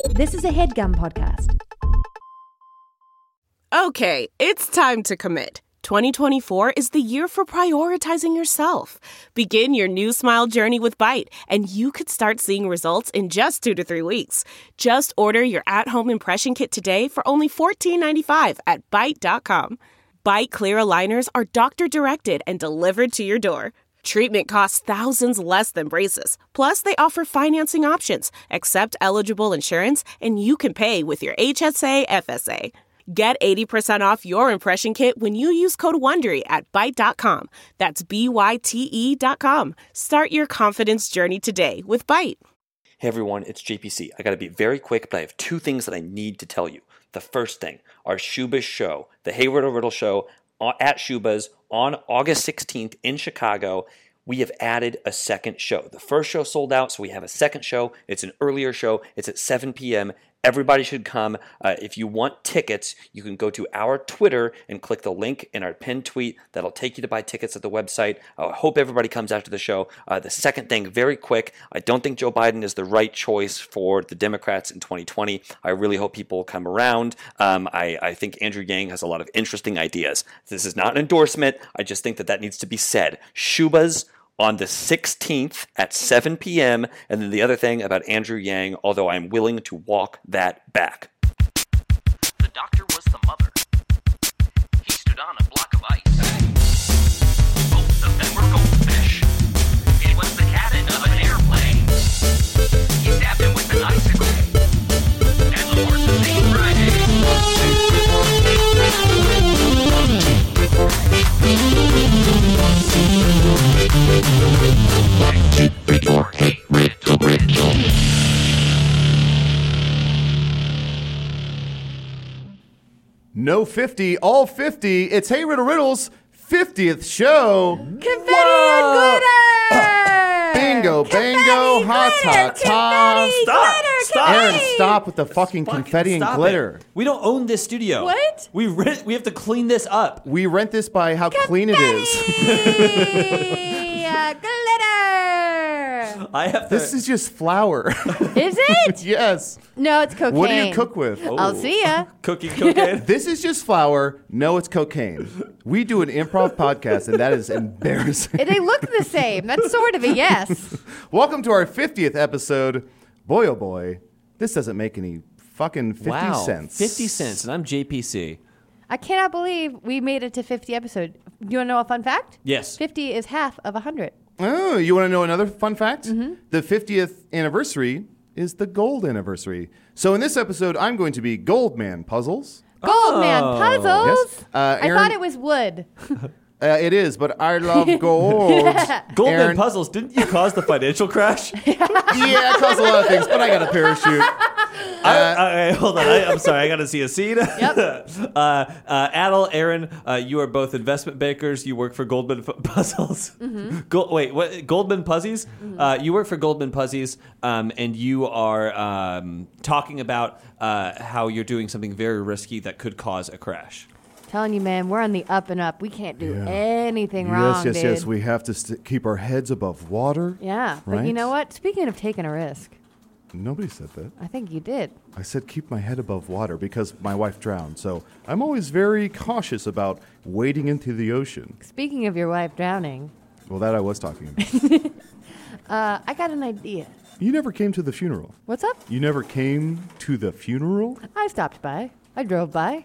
This is a HeadGum podcast. Okay, it's time to commit. 2024 is the year for prioritizing yourself. Begin your new smile journey with Byte, and you could start seeing results in just 2 to 3 weeks. Just order your at-home impression kit today for only $14.95 at Byte.com. Byte Clear aligners are doctor-directed and delivered to your door. Treatment costs thousands less than braces. Plus, they offer financing options, accept eligible insurance, and you can pay with your HSA, FSA. Get 80% off your impression kit when you use code WONDERY at Byte.com. That's BYTE.com. Start your confidence journey today with Byte. Hey everyone, it's JPC. I gotta be very quick, but I have 2 things that I need to tell you. The first thing, our Shuba's show, the Hey Riddle Riddle show at Shuba's on August 16th in Chicago. We have added a second show. The first show sold out, so we have a second show. It's an earlier show. It's at 7 p.m. Everybody should come. If you want tickets, you can go to our Twitter and click the link in our pinned tweet. That'll take you to buy tickets at the website. I hope everybody comes after the show. The second thing, very quick, I don't think Joe Biden is the right choice for the Democrats in 2020. I really hope people will come around. I think Andrew Yang has a lot of interesting ideas. This is not an endorsement. I just think that needs to be said. Shuba's on the 16th at 7 p.m. And then the other thing about Andrew Yang, although I'm willing to walk that back. The doctor was the mother. He stood on a block of ice. Both of them were goldfish. It was the cabin of an airplane. He stabbed him with an icicle. And the horses ate Friday. No 50, all 50. It's Hey Riddle Riddle's 50th show. Confetti and glitter! Bingo, bango, hot, hot, hot. Stop! Aaron, stop with the fucking confetti and glitter. We don't own this studio. What? We have to clean this up. We rent this by how clean it is. Glitter! This is just flour. Is it? Yes. No, it's cocaine. What do you cook with? I'll see ya. Cooking cocaine. This is just flour. No, it's cocaine. We do an improv podcast, and that is embarrassing. They look the same. That's sort of a yes. Welcome to our 50th episode. Boy, oh boy, this doesn't make any fucking 50 cents. 50 cents, and I'm JPC. I cannot believe we made it to 50 episodes. Do you want to know a fun fact? Yes. 50 is half of 100. Oh, you want to know another fun fact? Mm-hmm. The 50th anniversary is the gold anniversary. So in this episode, I'm going to be Goldman Puzzles. Goldman Puzzles? Yes. I Aaron, thought it was wood. it is, but I love gold. Goldman Aaron, Puzzles, didn't you cause the financial crash? Yeah, it caused a lot of things, but I got a parachute. Hold on. I'm sorry. I got to see a scene. Yep. Adel, Aaron, you are both investment bankers. You work for Goldman Puzzles. Mm-hmm. Wait, what? Goldman Puzzies? Mm-hmm. You work for Goldman Puzzies, and you are talking about how you're doing something very risky that could cause a crash. Telling you, man, we're on the up and up. We can't do anything wrong, dude. Yes. We have to keep our heads above water. Yeah, right? But you know what? Speaking of taking a risk. Nobody said that. I think you did. I said keep my head above water because my wife drowned. So I'm always very cautious about wading into the ocean. Speaking of your wife drowning. Well, that I was talking about. I got an idea. You never came to the funeral. What's up? You never came to the funeral? I stopped by. I drove by.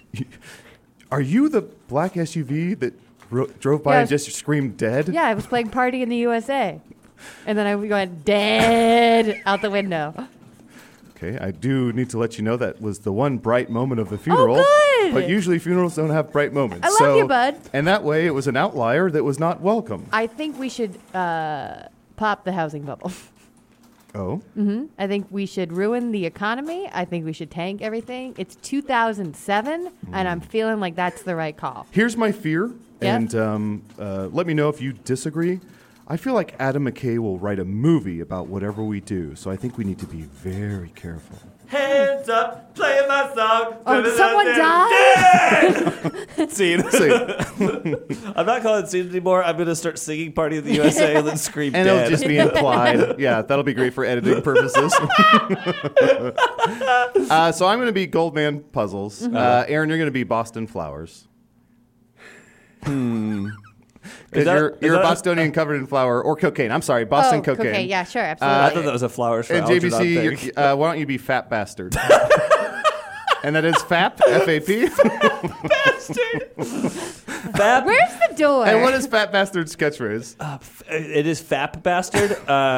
Are you the black SUV that drove by and just screamed dead? Yeah, I was playing Party in the USA. And then I went dead out the window. Okay, I do need to let you know that was the one bright moment of the funeral. Oh, good. But usually funerals don't have bright moments. I love you, bud. And that way it was an outlier that was not welcome. I think we should pop the housing bubble. Oh? Mm-hmm. I think we should ruin the economy. I think we should tank everything. It's 2007, and I'm feeling like that's the right call. Here's my fear, Yep. and let me know if you disagree. I feel like Adam McKay will write a movie about whatever we do, so I think we need to be very careful. Hands up, playing my my song. Oh, someone died? Scene. I'm not calling it scene anymore. I'm going to start singing Party of the USA and then scream And dead. it'll just be implied. Yeah, that'll be great for editing purposes. So I'm going to be Goldman Puzzles. Aaron, you're going to be Boston Flowers. Because you're a Bostonian covered in flour or cocaine. I'm sorry, Boston cocaine. Yeah, sure, I absolutely. thought that was a flowers for And Algernon JBC, thing. why don't you be Fat Bastard? And that is FAP, F-A-P. Fap, Where's the door? And what is Fat Bastard's catchphrase? it is Fap Bastard.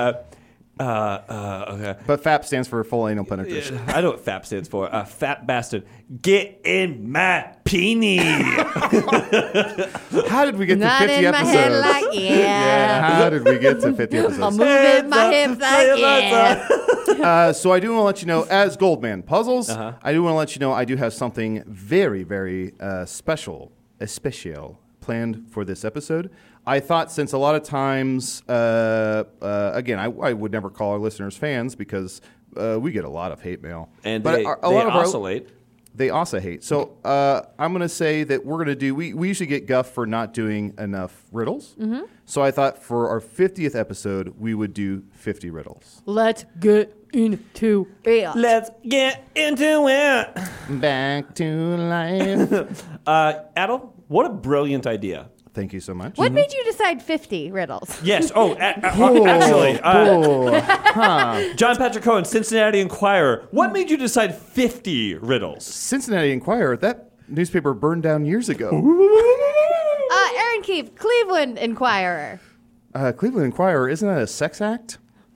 Okay. But FAP stands for full anal penetration. I know what FAP stands for. Fat Bastard. Get in my peenie. How did we get to Not 50 in episodes? my head like, yeah. How did we get to 50 I'm episodes? moving my hips like, yeah. So I do want to let you know, as Goldman Puzzles, I do want to let you know I do have something very, very special planned for this episode. I thought since a lot of times, again, I would never call our listeners fans because we get a lot of hate mail. And But they oscillate. They also hate. So I'm going to say that we're going to do, we usually get guff for not doing enough riddles. Mm-hmm. So I thought for our 50th episode, we would do 50 riddles. Let's get into it. Let's get into it. Back to life. Adel, what a brilliant idea. Thank you so much. What made you decide 50 riddles? Yes. Oh, actually, John Patrick Cohen, Cincinnati Enquirer. What made you decide 50 riddles? Cincinnati Enquirer, that newspaper burned down years ago. Aaron Keefe, Cleveland Inquirer. Cleveland Enquirer, isn't that a sex act?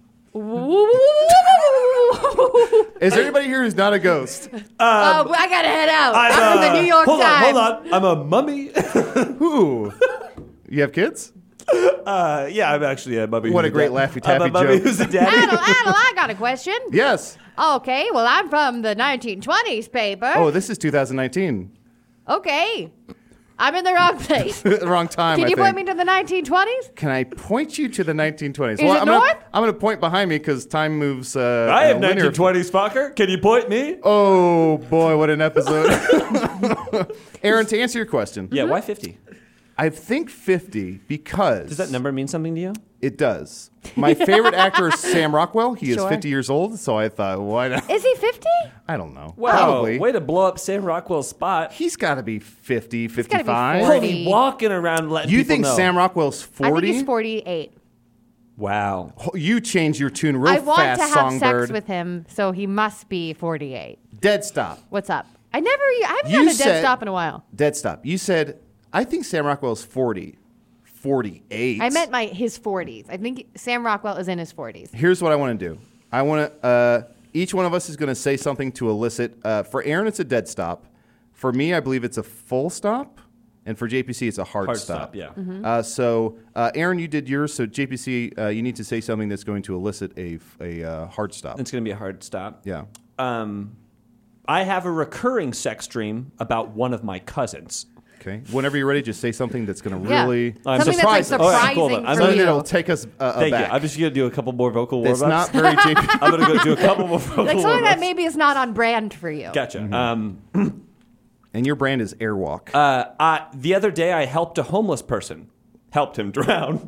Is there anybody here who's not a ghost? I gotta head out. I'm from the New York Times. Hold on. I'm a mummy. Who? You have kids? Yeah, I'm actually a mummy. What who's a great dad. Laffy Taffy I'm a mummy joke. who's a daddy. Adel, I got a question. Yes. Okay, well, I'm from the 1920s paper. Oh, this is 2019. Okay. I'm in the wrong place. Wrong time, Can I you think. point me to the 1920s? Can I point you to the 1920s? Is it north? I'm going to point behind me because time moves. I have in a linear- 1920s, fucker. Can you point me? Oh, boy, what an episode. Aaron, to answer your question, Yeah, why 50? I think 50 because... Does that number mean something to you? It does. My favorite actor is Sam Rockwell. He is Sure. 50 years old, so I thought, why not? Is he 50? I don't know. Wow, Probably. way to blow up Sam Rockwell's spot. He's got to be 50, gotta be 55. 40. He'll be walking around letting You people think know. Sam Rockwell's 40? I think he's 48. Wow. You changed your tune real I want fast, to have Songbird. sex with him, so he must be 48. Dead stop. What's up? I haven't You done a dead said- stop in a while. Dead stop. You said, I think Sam Rockwell's 40. 48. I meant his 40s. I think Sam Rockwell is in his 40s. Here's what I want to do. I want to. Each one of us is going to say something to elicit. For Aaron, it's a dead stop. For me, I believe it's a full stop, and for JPC, it's a hard stop. Yeah. Mm-hmm. So, Aaron, you did yours. So, JPC, you need to say something that's going to elicit a hard stop. It's going to be a hard stop. Yeah. I have a recurring sex dream about one of my cousins. Okay. Whenever you're ready, just say something that's going to Yeah. really Something surprise that's us. like Oh, yeah, cool. surprising I'm for Something you. that'll take us Thank aback. you. I'm just going to do a couple more vocal It's warm-ups. not very JP. I'm going to go do a couple more vocal Like something that warm-ups. maybe is not on brand for you. Gotcha. Mm-hmm. And your brand is Airwalk. The other day, I helped a homeless person. Helped him drown.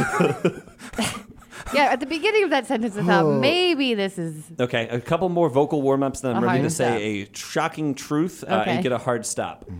Yeah, at the beginning of that sentence, I thought maybe this is. Okay, a couple more vocal warm-ups, then I'm A ready to hard say a shocking truth Okay. and get a hard stop.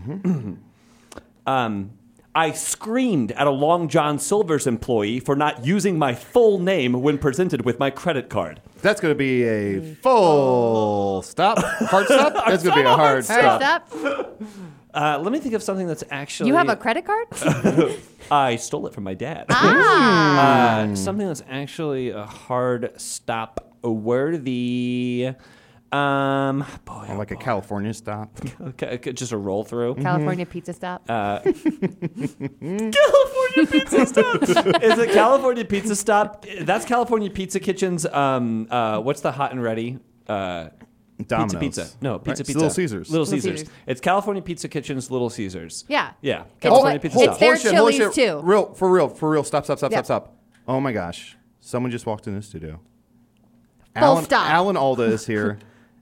I screamed at a Long John Silver's employee for not using my full name when presented with my credit card. That's going to be a full stop. Hard stop? That's going to be a hard Hard stop. stop. Let me think of something that's actually... You have a credit card? I stole it from my dad. Something that's actually a hard stop worthy. Like a California stop. Okay, just a roll through. California Pizza Stop. California Pizza Stop. Is it California Pizza Stop? That's California Pizza Kitchen's. What's the hot and ready? Domino's. Pizza. No, Right? Pizza It's Pizza. Little Caesars. Little Little Caesars. Caesars. It's California Pizza Kitchen's Little Caesars. Yeah. Yeah. It's California like- Pizza it's Stop. their Holy shit, holy Chili's shit. too. For real. Stop. Yeah. Oh my gosh. Someone just walked in the studio. Full stop. Alan Alda is here.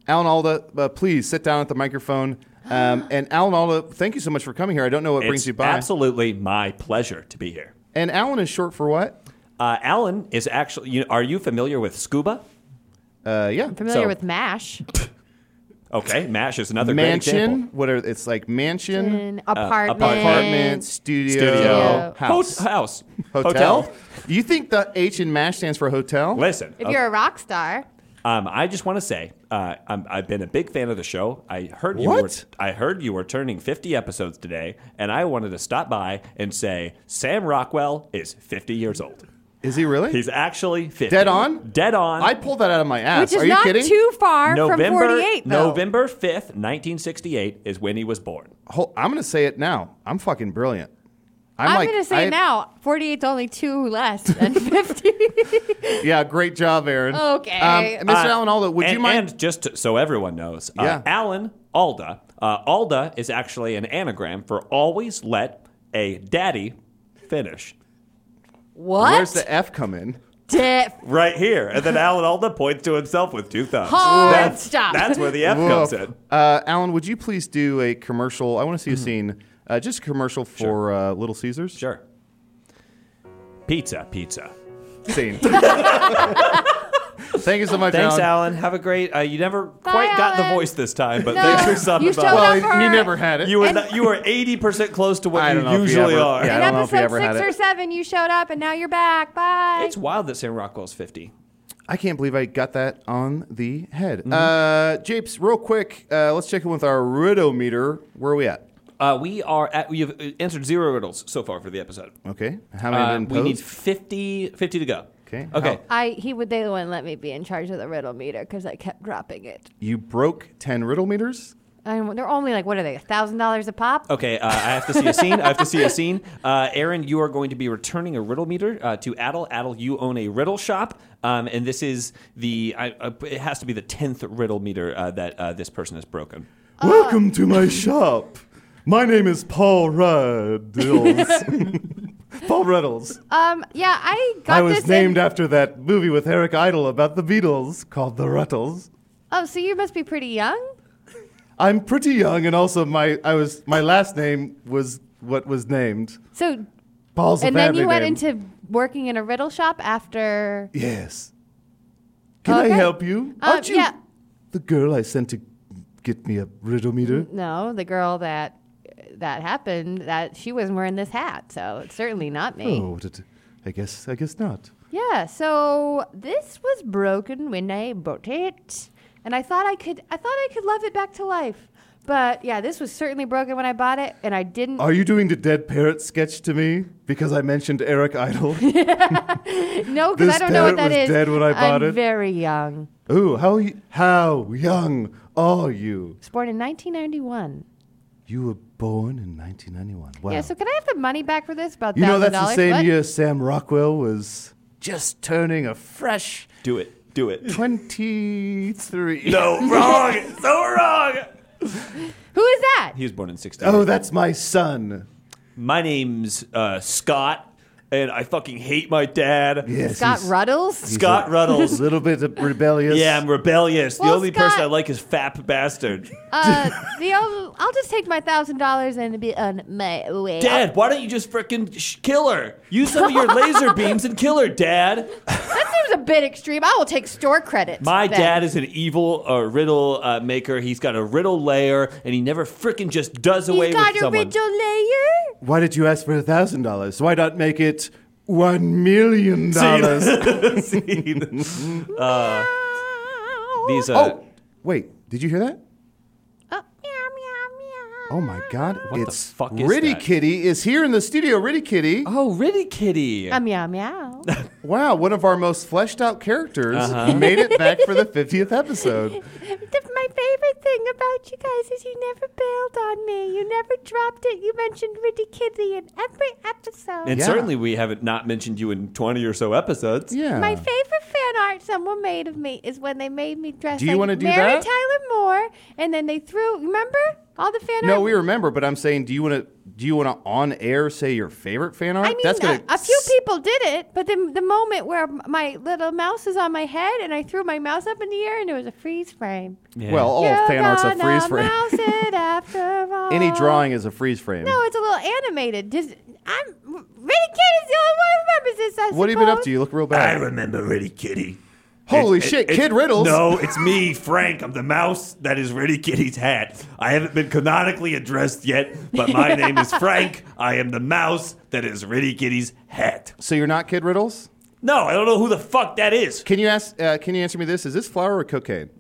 Alan Alda, please sit down at the microphone. And Alan Alda, thank you so much for coming here. I don't know what brings you by. Absolutely my pleasure to be here. And Alan is short for what? Alan is actually. Are you familiar with scuba? Yeah. I'm familiar with MASH. Okay, MASH is another great example. Mansion. What are it's like mansion, Apartment. studio, house. House. Hotel. You think the H in MASH stands for hotel? Listen. If you're a rock star. I just want to say I've been a big fan of the show. I heard you were turning 50 episodes today, and I wanted to stop by and say Sam Rockwell is 50 years old. Is he really? He's actually 50. Dead on? Dead on. I pulled that out of my ass. Which is Are you not kidding? too far from 48, though. November 5th, 1968 is when he was born. I'm going to say it now. I'm fucking brilliant. I'm going to say now, 48's only 2 less than 50. Yeah, great job, Aaron. Okay. Mr. Alan Alda, would you mind? And just so everyone knows, Yeah. Alan Alda. Alda is actually an anagram for always let a daddy finish. What? Where's the F come in? Right here. And then Alan Alda points to himself with 2 thumbs. Hard stop. That's where the F comes in. Alan, would you please do a commercial? I want to see a scene, just a commercial for Little Caesars. Sure. Pizza. Scene. Thank you so much, Thanks, Alan. Alan. Have a great. You never quite got the Alan. voice this time, but No, thanks for stopping you by. showed Well, up for he never had it. You were 80% close to I what don't know you if he usually ever- are. yeah. I In don't know if he episode ever had 6 or it. 7, you showed up, and now you're back. Bye. It's wild that Sam Rockwell's 50. I can't believe I got that on the head. Japes, real quick, let's check in with our Riddle-meter. Where are we at? We have answered 0 riddles so far for the episode. Okay. How many have been We need posed? 50 to go. Okay. Okay. They wouldn't let me be in charge of the riddle meter because I kept dropping it. You broke 10 Riddle-meters? They're only like, what are they, $1,000 a pop? Okay, I have to see a scene. Aaron, you are going to be returning a riddle meter to Adel. Adel, you own a riddle shop, and this is it has to be the 10th riddle meter that this person has broken. Welcome to my shop. My name is Paul Riddles. Paul Riddles. Yeah, I got this. I was named after that movie with Eric Idle about the Beatles called The Ruttles. Oh, so you must be pretty young? I'm pretty young, and also my last name was what was named. So, Paul's a and then family you went name. into working in a riddle shop after. Yes. Can I Okay. help you? Aren't you Yeah. the girl I sent to get me a riddle meter? No, the girl that happened, that she wasn't wearing this hat, so it's certainly not me. Oh, I guess not. Yeah, so this was broken when I bought it, and I thought I could love it back to life. But yeah, this was certainly broken when I bought it, and I didn't. Are you doing the dead parrot sketch to me because I mentioned Eric Idle? No, because This I don't know what parrot that was is. dead when I bought I'm it? very young. Ooh, how young are you? I was born in 1991. You were born in 1991. Wow. Yeah, so can I have the money back for this? About $1,000? You know that's the same What? year Sam Rockwell was just turning a fresh Do it. 23. No, wrong. So wrong. Who is that? He was born in 60. Oh, that's my son. My name's Scott, and I fucking hate my dad. Yes, Scott he's Ruddles? Scott a Ruddles. little bit rebellious. Yeah, I'm rebellious. The Well, only person Scott- I like is fat bastard. I'll just take my $1,000 and be on my way. Dad, why don't you just frickin' kill her? Use some of your laser beams and kill her, Dad. That seems a bit extreme. I will take store credits. My then. dad is an evil riddle maker. He's got a riddle layer, and he never frickin' just does away He's with got a someone. riddle layer. Why did you ask for $1,000? Why not make it $1 million? These Oh, wait. Did you hear that? Oh, meow, meow, meow. Oh my God! What the it's fuck is Ritty that? Kitty is here in the studio. Ritty Kitty. Oh, Ritty Kitty. Meow, meow. Wow, one of our most fleshed out characters made it back for the 50th episode. My favorite thing about you guys is you never bailed on me. You never dropped it. You mentioned Ritty Kitty in every episode. And Yeah. certainly we haven't not mentioned you in 20 or so episodes. Yeah. My favorite fan art someone made of me is when they made me dress Do you like wanna do Mary that? Tyler Moore, and then they threw. Remember all the fan art? No, we remember, but I'm saying, do you want to do you want to on air say your favorite fan art? I mean, a few people did it, but then the moment where my little mouse is on my head and I threw my mouse up in the air and it was a freeze frame. Yeah. Well, all fan art's a freeze frame. Mouse it after all. Any drawing is a freeze frame. No, it's a little animated. Really, Kid is the only one who remembers this. I What have you been up suppose. to? You look real I bad. remember Reddy Kitty. Holy shit, Kid Riddles. No, it's me, Frank. I'm the mouse that is Reddy Kitty's hat. I haven't been canonically addressed yet, but my name is Frank. I am the mouse that is Reddy Kitty's hat. So you're not Kid Riddles? No, I don't know who the fuck that is. Can you answer me this? Is this flour or cocaine?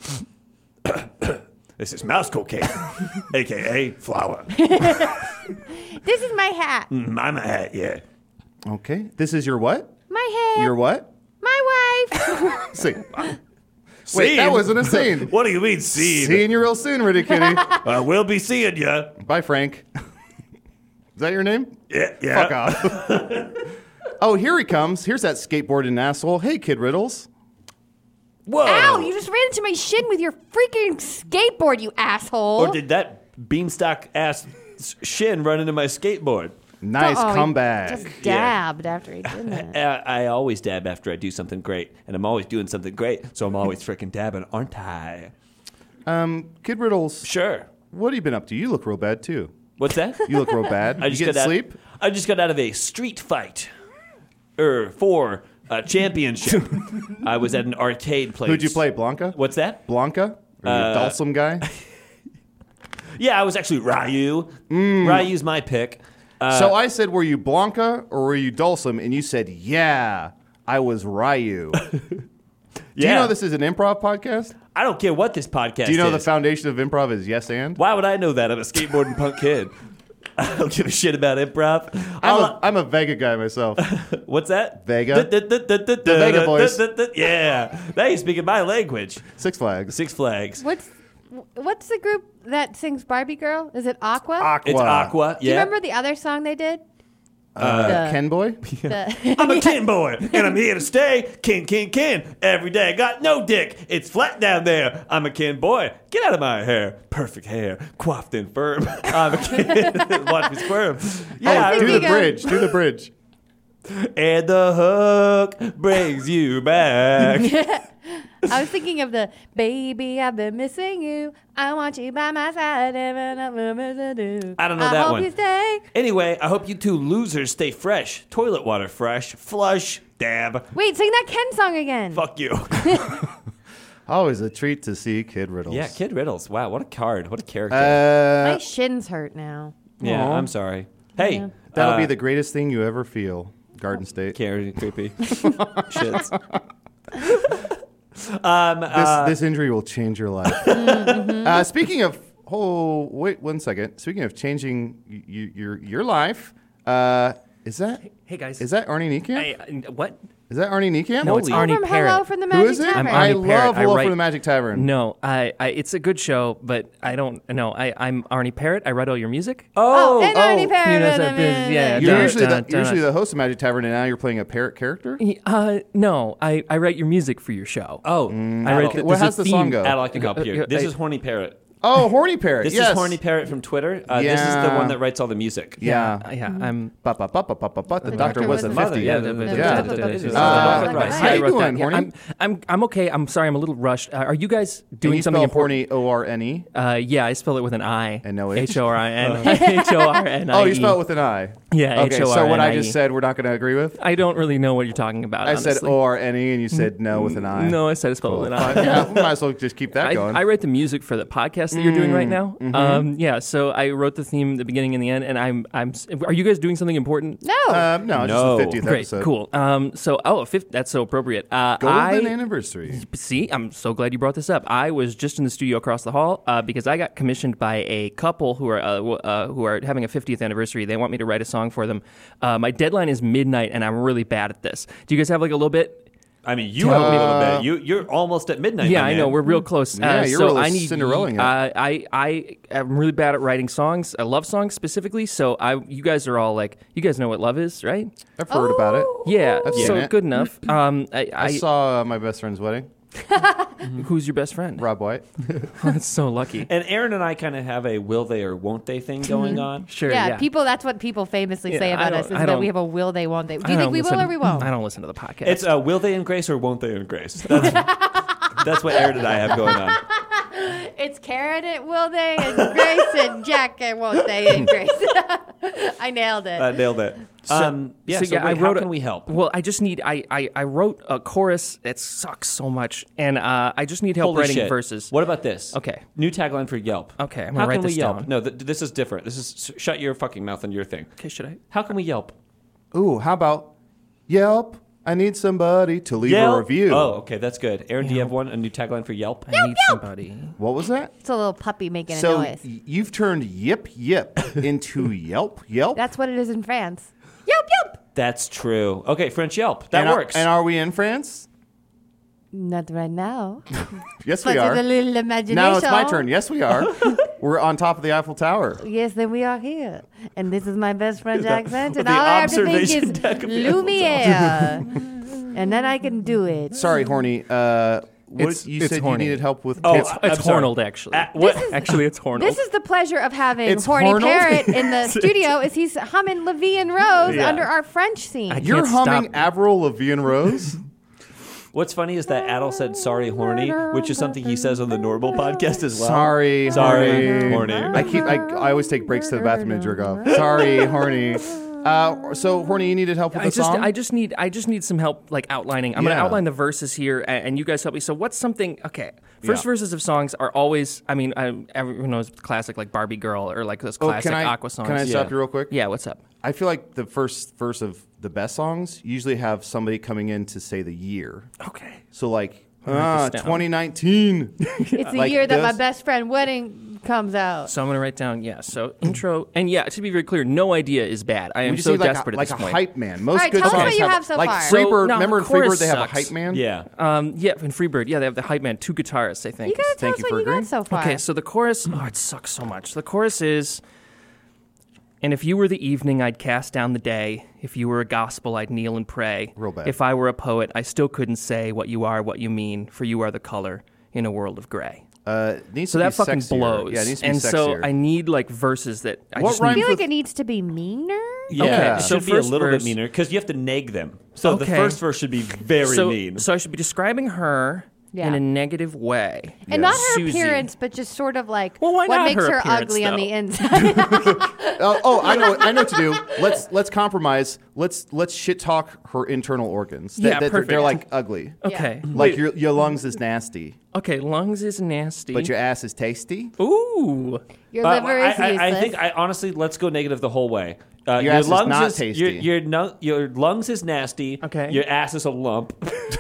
This is mouse cocaine, a.k.a. flour. This is my hat. I'm a hat, yeah. Okay. This is your what? My hair. Your what? My wife. See. Wait, that wasn't a scene. What do you mean, scene? Seeing you real soon, Reddy Kitty. We'll be seeing you. Bye, Frank. Is that your name? Yeah. Fuck off. Oh, here he comes. Here's that skateboarding asshole. Hey, Kid Riddles. Whoa. Ow, you just ran into my shin with your freaking skateboard, you asshole. Or did that beanstalk ass shin run into my skateboard? Nice Oh, he comeback. Just dabbed after he did that. I always dab after I do something great, and I'm always doing something great, so I'm always freaking dabbing, aren't I? Kid Riddles, Sure. what have you been up to? You look real bad, too. What's that? You look real bad. I You just get got sleep? I just got out of a street fight. For a championship. I was at an arcade place. Who'd you play, Blanca? What's that? Blanca? Or your Dalsum guy? Yeah, I was actually Ryu. Ryu's my pick. So I said, were you Blanca or were you Dalsum? And you said, yeah, I was Ryu. Do you know this is an improv podcast? I don't care what this podcast is. Do you know the foundation of improv is yes and? Why would I know that? I'm a skateboarding punk kid. I don't give a shit about improv. I'm a Vega guy myself. What's that? Vega. The Vega boys. Yeah. They speaking my language. Six Flags. Six Flags. What's the group that sings Barbie Girl? Is it Aqua? Aqua. It's Aqua. Do you Yeah. remember the other song they did? Ken Boy? I'm a kin boy, and I'm here to stay. Kin. Every day I got no dick. It's flat down there. I'm a kin boy. Get out of my hair. Perfect hair. Coiffed and firm. I'm a kin. Watch me squirm. Yeah. Oh, do the thinking of- bridge. Do the bridge. And the hook brings you back. I was thinking of the baby, I've been missing you. I want you by my side. I don't know that hope one. you stay. Anyway, I hope you two losers stay fresh. Toilet water fresh. Flush. Dab. Wait, sing that Ken song again. Fuck you. Always a treat to see Kid Riddles. Yeah, Kid Riddles. Wow, what a card. What a character. My shins hurt now. yeah, aw. I'm sorry. Hey. Yeah. That'll be the greatest thing you ever feel. Garden State. Carrie, creepy. Shits. This injury will change your life. Speaking of, wait 1 second. Speaking of changing your life, is that Hey guys. is that Arnie Niekamp? Hey, what? Is that Arnie Niekamp? No, it's Oh, Arnie from Parrott. Hello from the Who Magic is it? Tavern. I Arnie Parrott. love I Hello write- from the Magic Tavern. No, it's a good show, but I don't know. I'm Arnie Parrott. I write all your music. Oh, and Arnie Parrott. You know, yeah, You're Dun, usually dun, you're usually dun. the host of Magic Tavern, and now you're playing a parrot character. No, I write your music for your show. Oh, I write Well, how's the song go? Adel, I can help you. This I- is Horny Parrot. Oh, Horny Parrot. This yes. is Horny Parrot from Twitter. This is the Yeah. one that writes all the music. Yeah. Yeah, I'm. The doctor was the mother, 50. yeah. How you doing, Horny? I'm okay. I'm sorry. I'm a little rushed. Are you guys Can doing you something spell important? Horny O-R-N-E? Yeah, I spell it with an I. And no H? H-O-R-N. H-O-R-N-I-E. Oh, you spell it with an I. Yeah, Okay, so what I H-O-R-N-I-E. just said, we're not going to agree with? I don't really know what you're talking about. I said honestly. O-R-N-E, and you said no with an I. No, I said I spelled it with an I. Fine. Yeah, we might as well just keep that going. I write the music for the podcast that you're doing right now. Yeah, so I wrote the theme, the beginning and the end, and I'm. Are you guys doing something important? No. No, it's No. just the 50th Great, episode. cool. That's so appropriate. Golden anniversary. See, I'm so glad you brought this up. I was just in the studio across the hall because I got commissioned by a couple who are having a 50th anniversary. They want me to write a song for them. My deadline is midnight, and I'm really bad at this. Do you guys have like a little bit? I mean, you have a little bit. You're almost at midnight. Yeah, my I know. man. We're real close. Yeah, you're so really I need Cinderella-ing it. I am really bad at writing songs. I love songs specifically. So you guys are all like, you guys know what love is, right? I've heard about it. Yeah. I've so seen it. good enough. I saw My Best Friend's Wedding. Who's your best friend? Rob White. That's so lucky. And Aaron and I kind of have a will they or won't they thing going on. Sure. Yeah, people. That's what people famously Yeah, say I about don't- us is I that don't- we have a will they, won't they. Do I you think don't we will listen- or we won't? I don't listen to the podcast. It's will they in grace or won't they in grace. That's what Aaron and I have going on. It's Karen and will they and Grace and Jack and won't they and Grace. I nailed it. Nailed it. So wait, how can we help? Well, I just need. I wrote a chorus that sucks so much, and I just need help Holy writing shit. verses. What about this? Okay. New tagline for Yelp. Okay, I'm How gonna write can we this Yelp? down. No, this is different. This is shut your fucking mouth on your thing. Okay, should I? How can we Yelp? Ooh, how about Yelp? I need somebody to leave a review. Oh, okay, that's good. Aaron, do you have one? A new tagline for Yelp? I need somebody. What was that? It's a little puppy making a So noise. you've turned yip into Yelp. That's what it is in France. Yelp, yelp. That's true. Okay, French Yelp. That and works. and are we in France? Not right now. Yes, But we are. with a little imagination. Now it's my turn. Yes, we are. We're on top of the Eiffel Tower. Yes, then we are here. And this is my best French accent. And the all I have to think observation is deck of the Eiffel Lumiere. And then I can do it. Sorry, Horny. It's You said horny. you needed help with Oh, kids. It's I'm sorry. Hornald, actually. What? Actually, it's Hornald. This is the pleasure of having It's Horny Hornald? Parrot in the studio is he's humming Levy and Rose Yeah. under our French scene. I You're can't humming stop. Avril Lavigne Rose? What's funny is that Adel said sorry, horny, which is something he says on the normal podcast as well. Sorry, Sorry, horny. I always take breaks to the bathroom to jerk off. Sorry, Horny. So Horny, you needed help with the song? I just need some help like outlining. I'm Yeah. going to outline the verses here, and you guys help me. So what's something? Okay, first Yeah. verses of songs are always. I mean, everyone knows classic like Barbie Girl or like those classic Aqua songs. Can I stop Yeah. you real quick? Yeah, what's up? I feel like the first verse of the best songs usually have somebody coming in to say the year. Okay. So like, write this down. 2019. It's the Like year that my this? best friend wedding comes out. So I'm going to write down, so intro. And yeah, to be very clear, no idea is bad. I am We just so need like desperate a, at this like a point. hype man. Most right, good tell us songs what you have so like far. Freebird. So, no, remember in the chorus Freebird they have a sucks. hype man? Yeah. Yeah, in Freebird, yeah, they have the hype man, 2 guitarists, I think. You gotta tell Thank us you what for you got agreeing. so far. Okay, so the chorus, it sucks so much. The chorus is, and if you were the evening, I'd cast down the day. If you were a gospel, I'd kneel and pray. Real bad. If I were a poet, I still couldn't say what you are, what you mean, for you are the color in a world of gray. Needs So to that be fucking sexier. blows. Yeah, it needs to be and so sexier. I need like verses that I What just I rhymes need. feel like with- it needs to be meaner. Yeah, Okay, it so should be a first little verse- bit meaner because you have to nag them. So the Okay. first verse should be very so, mean. So I should be describing her Yeah. in a negative way. And not her Susie. appearance, but just sort of like Well, why what not makes her her appearance, ugly on though? the inside. I know what to do. Let's compromise. Let's shit talk her internal organs. Yeah, They're perfect. like ugly. Okay. Like your lungs is nasty, Okay, lungs is nasty. but your ass is tasty. Ooh. Your liver is useless. I think honestly, let's go negative the whole way. Your ass is not tasty. Your lungs is nasty. Okay. Your ass is a lump.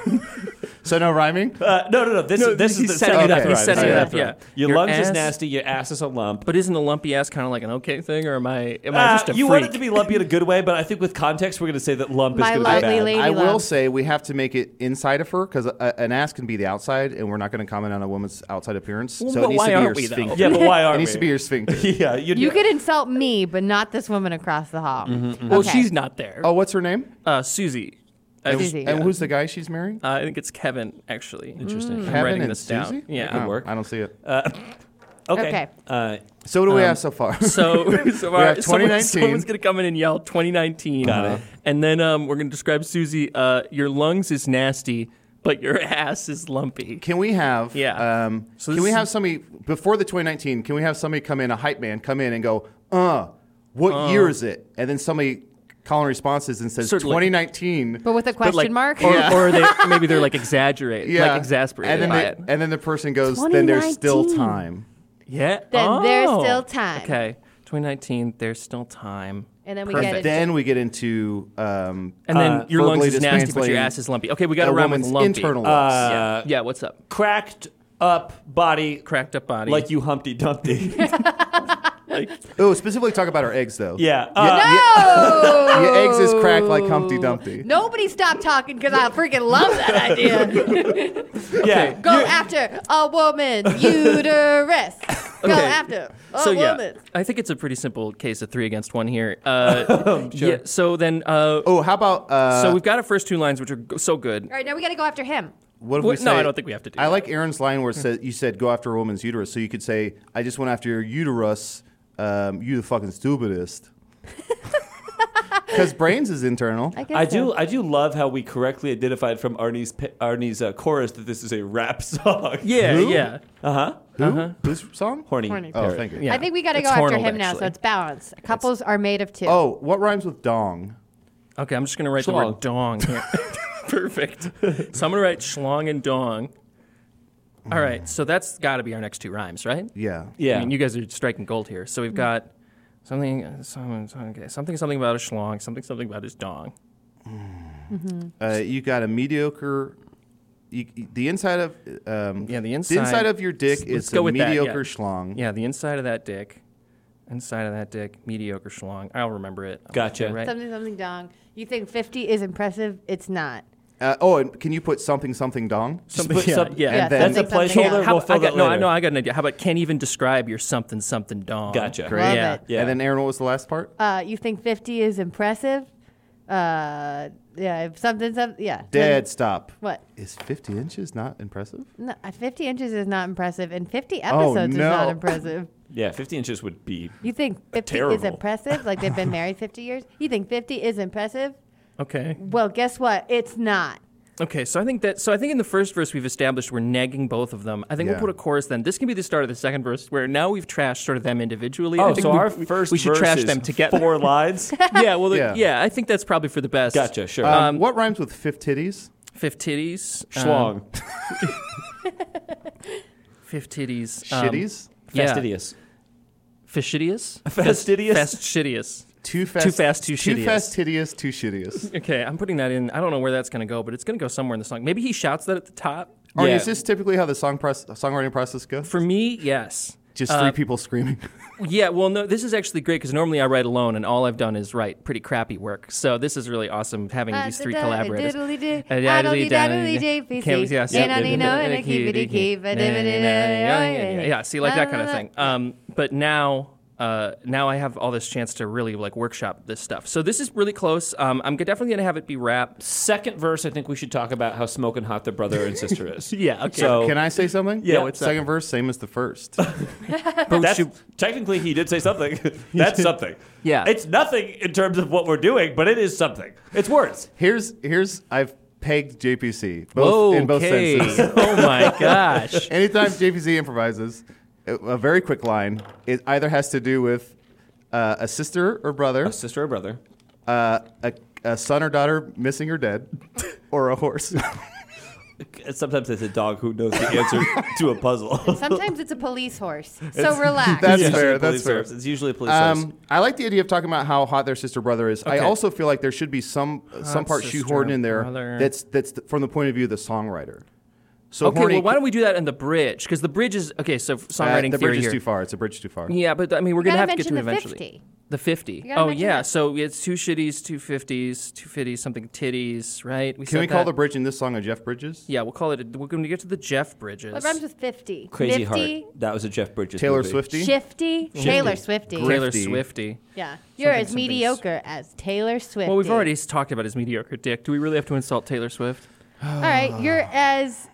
So no rhyming. No. This is he's the setting second it up. after He's rhyme. setting Second it up, after yeah. rhyme. Your Your lungs is ass- nasty. Your ass is a lump. But isn't a lumpy ass kind of like an okay thing, or am I just a you freak? want it to be lumpy in a good way, but I think with context, we're going to say that lump My is going to be lovely bad. lady. I will lump. say we have to make it inside of her because an ass can be the outside, and we're not going to comment on a woman's outside appearance. Well, so but it needs why to be aren't your we, though? sphincter. Yeah, but why It are needs we? to be your sphincter. Yeah, You could insult me, but not this woman across the hall. Well, Okay. she's not there. Oh, what's her name? Susie. Susie. And who's the guy she's marrying? I think it's Kevin, actually. Interesting. I'm Kevin writing and this Susie? down. Yeah. Oh, work. I don't see it. Okay. So what do we have so far? So, have 2019. Someone's going to come in and yell 2019. Got it. And then we're going to describe Susie. Your lungs is nasty, but your ass is lumpy. Can we have? Yeah. So can this we is- have somebody before the 2019? Can we have somebody come in, a hype man, come in and go, what year is it? And then somebody calling responses and says Certainly. 2019. But with a question like- mark? Or, Yeah. or maybe they're like exaggerated, like exasperated and then by it. and then the person goes, then there's still 2019. time. Yeah. Then there's Oh. still time. Okay. 2019, there's still time. And then we Perfect. get it. Then we get into And then your lungs verbally is nasty, but your dismantling ass is lumpy. Okay, we got a to rhyme with woman's lumpy. internal looks. Yeah, what's up? Cracked up body Cracked up body. like you Humpty Dumpty. Oh, specifically talk about our eggs though. Yeah. No! Your eggs is cracked like Humpty Dumpty. Nobody stop talking because I freaking love that idea. Yeah. Go after a woman's uterus. Go after a So yeah, woman. I think it's a pretty simple case of 3 against 1 here. Yeah. So then, Oh, how about so we've got our first 2 lines, which are so good. All right, now we got to go after him. What if we say? No, I don't think we have to do I that. like Aaron's line where it said, you said go after a woman's uterus, so you could say, I just went after your uterus. You the fucking stupidest. Because brains is internal. I guess I do love how we correctly identified from Arnie's chorus that this is a rap song. Yeah, Who? yeah. Who? Whose song? Horny. Horny. Oh, parrot. thank you. Yeah. I think we got to It's go after Horned, him now, so actually. it's balanced. Couples are made of two. Oh, what rhymes with dong? Okay, I'm just going to write the Schlong. word dong here. Perfect. So I'm going to write schlong and dong. All right, so that's got to be our next two rhymes, right? Yeah. Yeah. I mean, you guys are striking gold here. So we've got something about a schlong, something about his dong. You got a mediocre. The inside of the the inside. inside of your dick Let's is go a with that, mediocre yeah. schlong. Yeah, the inside of that dick. Mediocre schlong. I'll remember it. Gotcha. Right? Something dong. You think 50 is impressive? It's not. And can you put something dong? Something, put yeah, some- yeah. And then- That's a Something, placeholder. yeah. We'll fill that later. I got an idea. How about can't even describe your something dong? Gotcha. Great. Love Yeah. it. Yeah. And then Aaron, what was the last part? You think 50 is impressive? Yeah, if something, yeah. Dead stop. What? Is 50 inches not impressive? No, 50 inches is not impressive, and 50 Oh, episodes is no. not impressive. Yeah, 50 inches would be. You think 50 is Terrible. impressive? Like they've been married 50 years? You think 50 is impressive? Okay. Well, guess what? It's not. Okay, so I think in the first verse we've established we're negging both of them. I think Yeah. we'll put a chorus then. This can be the start of the second verse where now we've trashed sort of them individually. I Oh, think so we- our first we should verse trash is them together. 4 lines. Yeah, well, Yeah. yeah, I think that's probably for the best. Gotcha. Sure. What rhymes with fifth titties? Fifth titties. Schlong. Fifth titties. Shitties? Yeah. Fastidious. Fashidious? Fastidious? Fastidious. Too fast, Too fast, too Too shittiest. fast, tittious, too shittiest. Okay, I'm putting that in. I don't know where that's going to go, but it's going to go somewhere in the song. Maybe he shouts that at the top. Arnie, Yeah. is this typically how the songwriting process goes? For me, yes. Just three people screaming. Yeah, well, no, this is actually great because normally I write alone, and all I've done is write pretty crappy work. So this is really awesome having these three collaborators. Yeah, see, like that kind of thing. But now I have all this chance to really like workshop this stuff. So this is really close. I'm definitely gonna have it be rap. Second verse, I think we should talk about how smoking hot their brother and sister is. Yeah, okay. So Can I say something? Yeah, what's Second verse, same as the first. that's, technically he did say something. That's something. Yeah. It's nothing in terms of what we're doing, but it is something. It's words. Here's I've pegged JPC in both Okay. senses. Oh my gosh. Anytime JPC improvises, a very quick line, it either has to do with a sister or brother, A sister or brother. a son or daughter missing or dead, or a horse. Sometimes it's a dog who knows the answer to a puzzle. Sometimes it's a police horse. So relax. That's Usually fair. a That's police fair. horse. It's usually a police horse. I like the idea of talking about how hot their sister brother is. I Okay. also feel like there should be some part sister, shoehorned in there brother. that's from the point of view of the songwriter. So Okay, Horny, well, why don't we do that in the bridge? Because the bridge is okay. So songwriting the theory bridge is here. too far. It's a bridge too far. Yeah, but I mean, we're gonna gotta have to get to it mention the eventually. 50. The 50. gotta Oh mention yeah, that. so it's 2 shitties, 2 50s, 2 50s, something titties, right? Can said we call that. the bridge in this song a Jeff Bridges? Yeah, we'll call it. We're going to get to the Jeff Bridges. What rhymes with 50? Crazy 50? Heart. That was a Jeff Bridges Taylor movie. Swifty? Shifty? Taylor Swifty. Taylor Grifty. Swifty. Yeah. You're Something, as something. mediocre as Taylor Swift. Well, we've already talked about his mediocre dick. Do we really have to insult Taylor Swift? All right. You're as.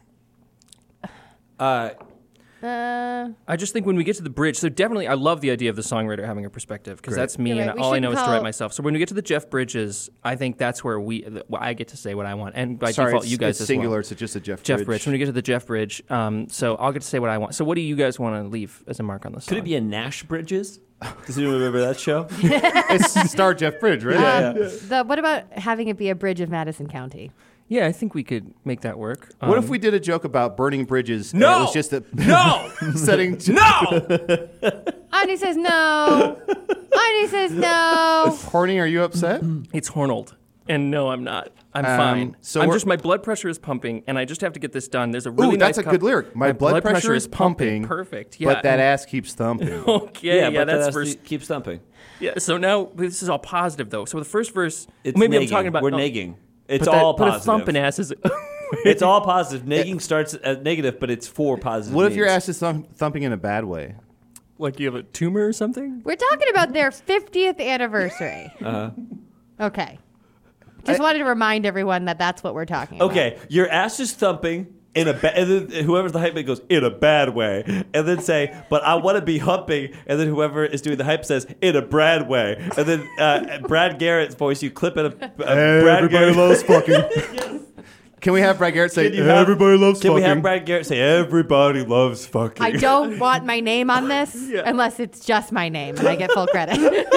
I just think when we get to the bridge, so definitely I love the idea of the songwriter having a perspective because that's me You're and right. We all I know shouldn't is to write call- myself. So when we get to the Jeff Bridges, I think that's where I get to say what I want. And by Sorry, default, it's, you guys it's as singular. well. It's just a Jeff Jeff Bridge. When we get to the Jeff Bridge, so I'll get to say what I want. So what do you guys want to leave as a mark on this? Could it be a Nash Bridges? Does anyone remember that show? It's star Jeff Bridge, right? What about having it be a bridge of Madison County? Yeah, I think we could make that work. What if we did a joke about burning bridges? and No! it was just a No! setting. No! Ani says no. Ani says no. Horny, are you upset? It's Hornold. And no, I'm not. I'm fine. so I'm we're- just my blood pressure is pumping, and I just have to get this done. There's a really Ooh, that's nice a good lyric. My blood pressure is pumping. Perfect. Yeah. But that ass keeps thumping. Okay. Yeah, but that's that verse. keeps thumping. Yeah. So now this is all positive though. So the first verse. It's maybe nagging. I'm talking about. We're no, nagging. It's but all that, positive. But a thumping ass is. It's all positive. Nagging starts as negative, but it's for positive. What if your means. ass is thumping in a bad way? Like you have a tumor or something. We're talking about their 50th anniversary. Okay. Just wanted to remind everyone that that's what we're talking about. Okay, your ass is thumping in a and then whoever's the hype man goes in a bad way, and then say, "But I want to be humping," and then whoever is doing the hype says in a Brad way, and then Brad Garrett's voice, you clip it. Brad Garrett loves fucking. Can we have Brad Garrett say, Can you have- everybody loves Can fucking? we have Brad Garrett say everybody loves fucking? I don't want my name on this unless it's just my name and I get full credit.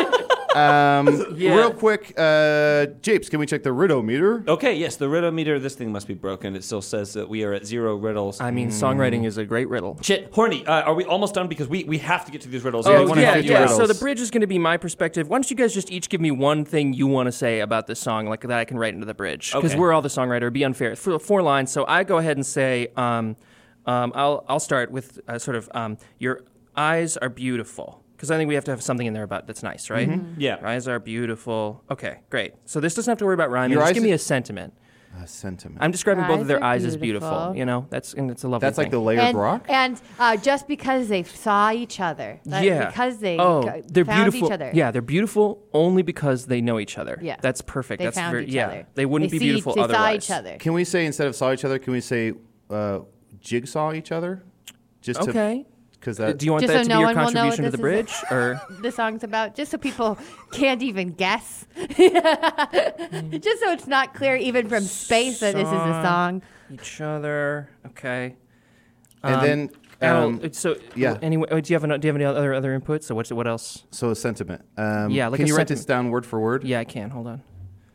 Real quick, Japes, can we check the Riddle-meter? Okay, yes, the riddle meter. This thing must be broken. It still says that we are at 0 riddles. I mean, songwriting is a great riddle. Shit, Horny, are we almost done? Because we have to get to these riddles. Yeah, Oh, you wanna yeah, have yeah. riddles. So the bridge is going to be my perspective. Why don't you guys just each give me one thing you want to say about this song, like that I can write into the bridge? Because Okay. we're all the songwriter. It'd be unfair. Four lines. So I go ahead and say, I'll start with your eyes are beautiful. Because I think we have to have something in there about that's nice, right? Yeah. Your eyes are beautiful. Okay, great. So this doesn't have to worry about rhyming. Your Just eyes give me are- a sentiment. A sentiment. I'm describing Your both of eyes their are eyes as beautiful. beautiful. You know, it's a lovely That's like the thing. layered rock? And just because they saw each other. Yeah. Because they they're found beautiful. each other. Yeah, they're beautiful only because they know each other. Yeah. That's perfect. They That's found each yeah. other. They wouldn't be see beautiful they otherwise. saw each other. Can we say, instead of saw each other, can we say jigsaw each other? Just Okay. Because that. Do you want Just that so to no be your one will know what contribution to the bridge, this or The song's about, just so people can't even guess. Just so it's not clear even from space that this is a song. each other? Okay. and then. Al, so yeah. Anyway, do you have any other inputs? So what else? So a sentiment. Yeah, like can a you write this sentiment. down word for word? Yeah, I can. Hold on.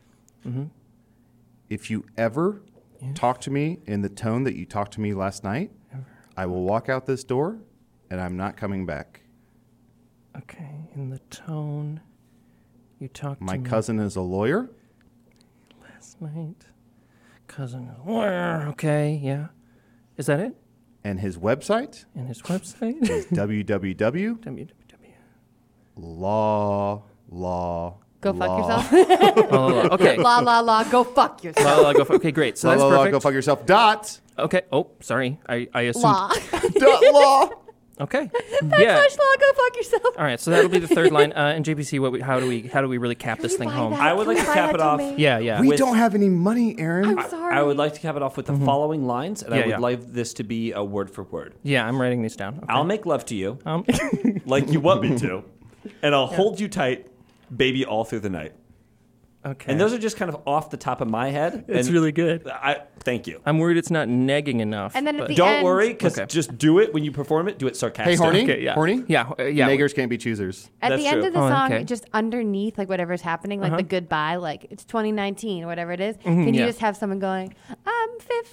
If you ever talk to me in the tone that you talked to me last night, I will walk out this door, and I'm not coming back. Okay. In the tone you talked My to me cousin is a lawyer. last night. Cousin. Okay. Yeah. Is that it? And his website And his website. is www. www. Law. Go fuck yourself. Oh, okay. La la la, go fuck yourself. Okay, great. So Law, that's law, law, perfect. go fuck yourself. Dot. Okay. Oh, sorry. I assumed. Law. Dot law. Okay. Slash law, go fuck yourself. All right. So that'll be the third line. And JPC, how do we really cap this thing buy home? that? I would like to Can we cap buy it that off. domain? Yeah. We With- don't have any money, Aaron. I'm sorry. I would like to cap it off with the following lines, and I Yeah, would yeah. like this to be a word for word. Yeah, I'm writing these down. Okay. I'll make love to you Like you want me to. And I'll hold you tight, baby, all through the night. Okay. And those are just kind of off the top of my head. It's and really good. Thank you. I'm worried it's not negging enough. And then at but- the Don't end- worry, because Okay. just do it when you perform it. Do it sarcastic. Hey, horny. Okay, yeah. Horny. Yeah. Niggers can't be choosers. At That's the end true. of the Oh, song, okay. just underneath, like whatever's happening, like the goodbye, like it's 2019 or whatever it is, can you yeah. just have someone going, I'm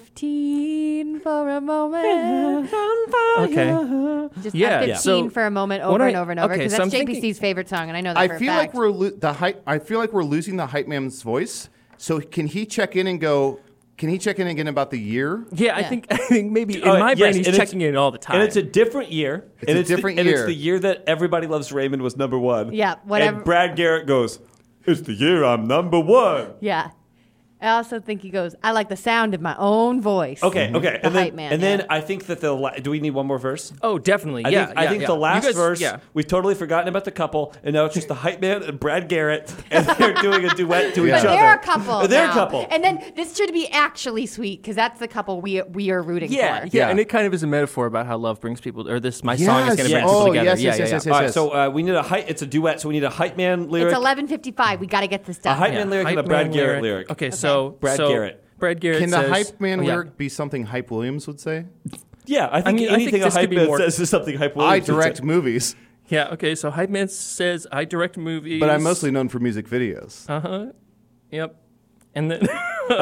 15 for a moment. Okay. Just Yeah, I'm yeah. 15 So for a moment what over I- and over and over okay, because so that's I'm JPC's thinking- favorite song, and I know that I for a feel fact. like I feel like we're losing the hype man's voice. So can he check in and go? Can he check in again about the year? Yeah, I Yeah. think maybe in Oh, my yes, brain he's and it's- checking in all the time. And it's a different year. It's and a different And year. it's the year that Everybody Loves Raymond was number one. Yeah, whatever. And Brad Garrett goes, it's the year I'm number one. Yeah. I also think he goes, I like the sound of my own voice. Okay, okay. The And then, hype man, and then yeah. I think that do we need one more verse? Oh, definitely. I Yeah. think, I think yeah. the You last guys- verse, Yeah. we've totally forgotten about the couple, and now it's just the hype man and Brad Garrett, and they're doing a duet to Yeah. each But other. they're a couple. They're now. a couple. And then this should be actually sweet because that's the couple we are rooting Yeah, for. yeah, Yeah. and it kind of is a metaphor about how love brings people, or this my song is going to Yes. bring Oh, people together. yes, yeah, yes, yeah, yes, yeah. yes, All right, yes. so we need it's a duet, so we need a hype man lyric. It's 11:55. We got to get this done. A hype man lyric and a Hype Brad man Garrett lyric. Okay, so Brad so Garrett. Brad Garrett Can the says, hype man oh, yeah. lyric be something Hype Williams would say? Yeah, I think mean, I think anything this a hype could be man more- says is something hype I Williams would direct say. movies, Yeah. Okay. So hype man says I direct movies, but I'm mostly known for music videos. Yep. And then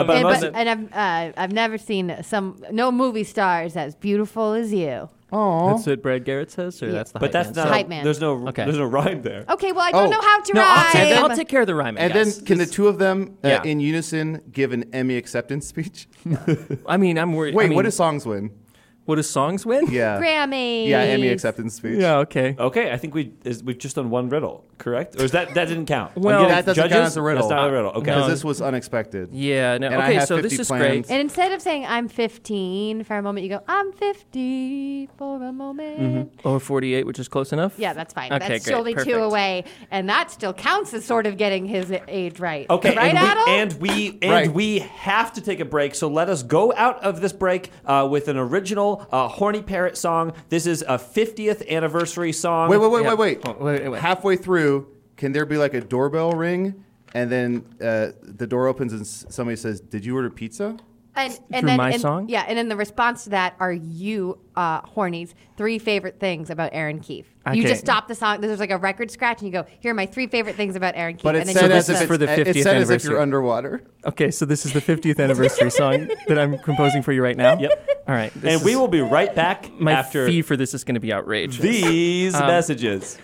I've never seen no movie stars as beautiful as you. Oh, that's what Brad Garrett says, or that's the But hype that's man not. Hype man. There's no. Okay. There's no rhyme there. Okay, well I don't Oh. know how to No, rhyme. I'll take care of the rhyming. and guys. then can the two of them Yeah. in unison give an Emmy acceptance speech? I mean, I'm worried. Wait, I mean, what do songs win? What do songs win? Yeah. Grammy. Yeah, Emmy acceptance speech. Yeah, okay. Okay, I think we've just done one riddle, correct? Or is that didn't count? Well, You That doesn't judges? count as a riddle. That's not a riddle. Okay. Because this was unexpected. Yeah, no. And I Okay, have so 50 this is plans. great. And instead of saying I'm 15 for a moment, you go, I'm 50 for a moment. Or 48, which is close enough? Yeah, that's fine. Okay, That's great. only Perfect. 2 away. And that still counts as sort of getting his age right. Okay, Right, Adel? and Right. we have to take a break. So let us go out of this break with an original Horny Parrot song. This is a 50th anniversary song. Wait. Oh, wait. Halfway through, can there be like a doorbell ring? And then the door opens and somebody says, "Did you order pizza?" And Through then my song? Yeah, and then the response to that are you, Hornies, 3 favorite things about Aaron Keefe. You Okay. just stop the song. There's like a record scratch, and you go, "Here are my 3 favorite things about Aaron Keefe." But and it then said you as listen if to- it's for the it 50th said as if anniversary. you're underwater. Okay, so this is the 50th anniversary song that I'm composing for you right now? Yep. All right. And we will be right back My after fee for this is going to be outrageous. these messages.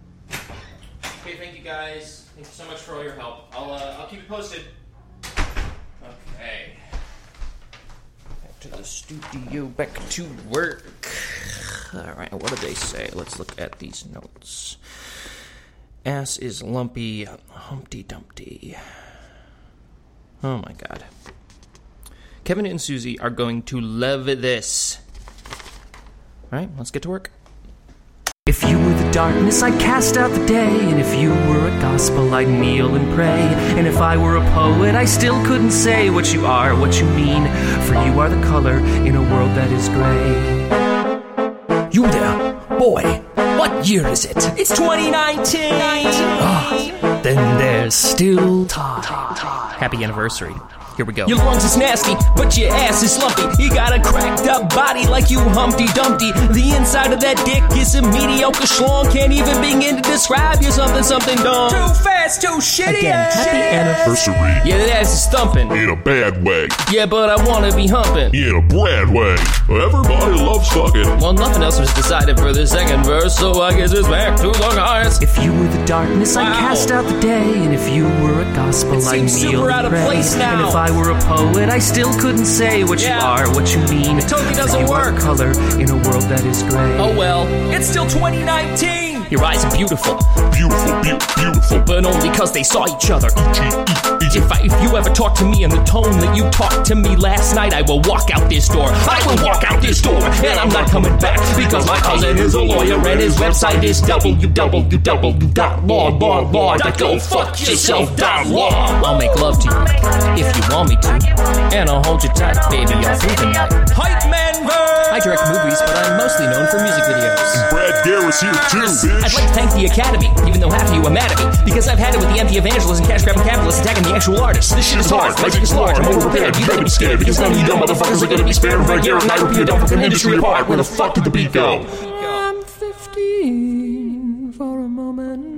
Okay, thank you guys. Thank you so much for all your help. I'll keep you posted. Okay. Back to the studio, back to work. All right, what did they say? Let's look at these notes. Ass is lumpy, Humpty Dumpty. Oh my god. Kevin and Susie are going to love this. All right, let's get to work. If you were the darkness, I'd cast out the day. And if you were a gospel, I'd kneel and pray. And if I were a poet, I still couldn't say what you are, what you mean. For you are the color in a world that is gray. You there, boy, what year is it? It's 2019! Ah, then there's still time. Happy anniversary. Here we go. Your lungs is nasty, but your ass is lumpy. You got a cracked up body like you Humpty Dumpty. The inside of that dick is a mediocre schlong. Can't even begin to describe you something dumb. Too fast, too shitty. Again, happy Anniversary Yeah, that ass is thumping. in a bad way, Yeah, but I wanna be humping. in a Brad way. Everybody loves fucking. Well, nothing else was decided for the second verse, so I guess it's back to the guys. If you were the darkness, I'd Wow. cast out the day. And if you were a gospel, It I'd seems kneel super and out of pray. place now. And if I were a poet, I still couldn't say what Yeah. you are, what you mean. It totally For doesn't you are work. color in a world that is gray. Oh well, it's still 2019. Your eyes are beautiful, Beautiful, beautiful. but only because they saw each other. If you ever talk to me in the tone that you talked to me last night, I will walk out this door. I will walk out this door, and I'm not coming back because my cousin is a lawyer and his website is www.law.go-fuck-yourself.law. I'll make love to you if you want me to, and I'll hold you tight, baby, all through the night. Hype Man Verse! I direct movies, but I'm mostly known for music videos. Brad Garrett's here too, bitch. I'd like to thank the Academy, even though half of you are mad at me, because I've had it with the anti-evangelists and cash-grabbing capitalists attacking the actual artists. This shit is hard, magic is large, I'm overprepared, you better be scared, because none of you dumb motherfuckers are gonna be spared. Brad Garrett and I will be a dumb fucking industry apart. Where the fuck did the beat go? I'm 15 for a moment.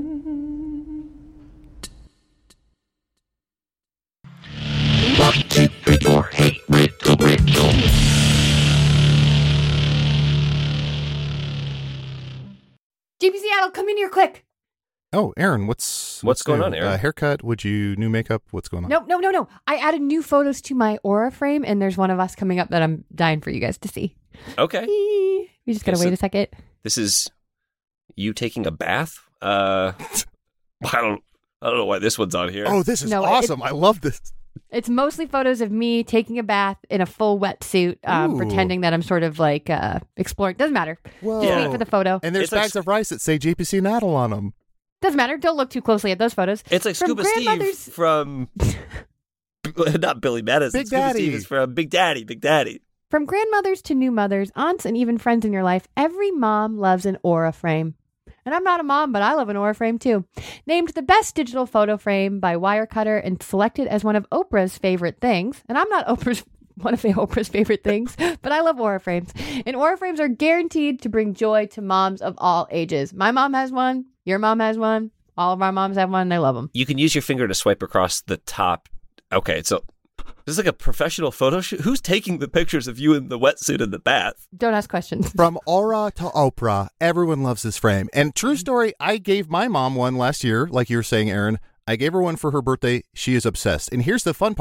GP Seattle, come in here quick. Oh, Aaron, what's going new? on, Aaron? Haircut? Would you new makeup? What's going on? No. I added new photos to my Aura frame, and there's one of us coming up that I'm dying for you guys to see. Okay. We just gotta Okay, wait so- a second. This is you taking a bath? I don't know why this one's on here. Oh, this is No, awesome! I love this. It's mostly photos of me taking a bath in a full wetsuit, Ooh. pretending that I'm sort of like exploring. Doesn't matter. Whoa! Just wait for the photo. And there's It's like bags of rice that say JPC Naddle on them. Doesn't matter. Don't look too closely at those photos. It's like From Scuba Steve grandmother's- from not Billy Madison. Big Scuba Daddy. Steve is from Big Daddy. Big Daddy. From grandmothers to new mothers, aunts, and even friends in your life, every mom loves an Aura frame. And I'm not a mom, but I love an Aura frame too. Named the best digital photo frame by Wirecutter and selected as one of Oprah's favorite things. And I'm not one of Oprah's favorite things, but I love Aura frames. And Aura frames are guaranteed to bring joy to moms of all ages. My mom has one. Your mom has one. All of our moms have one. They love them. You can use your finger to swipe across the top. Okay, so this is like a professional photo shoot. Who's taking the pictures of you in the wetsuit in the bath? Don't ask questions. From Aura to Oprah, everyone loves this frame. And true story, I gave my mom one last year, like you were saying, Aaron. I gave her one for her birthday. She is obsessed. And here's the fun part.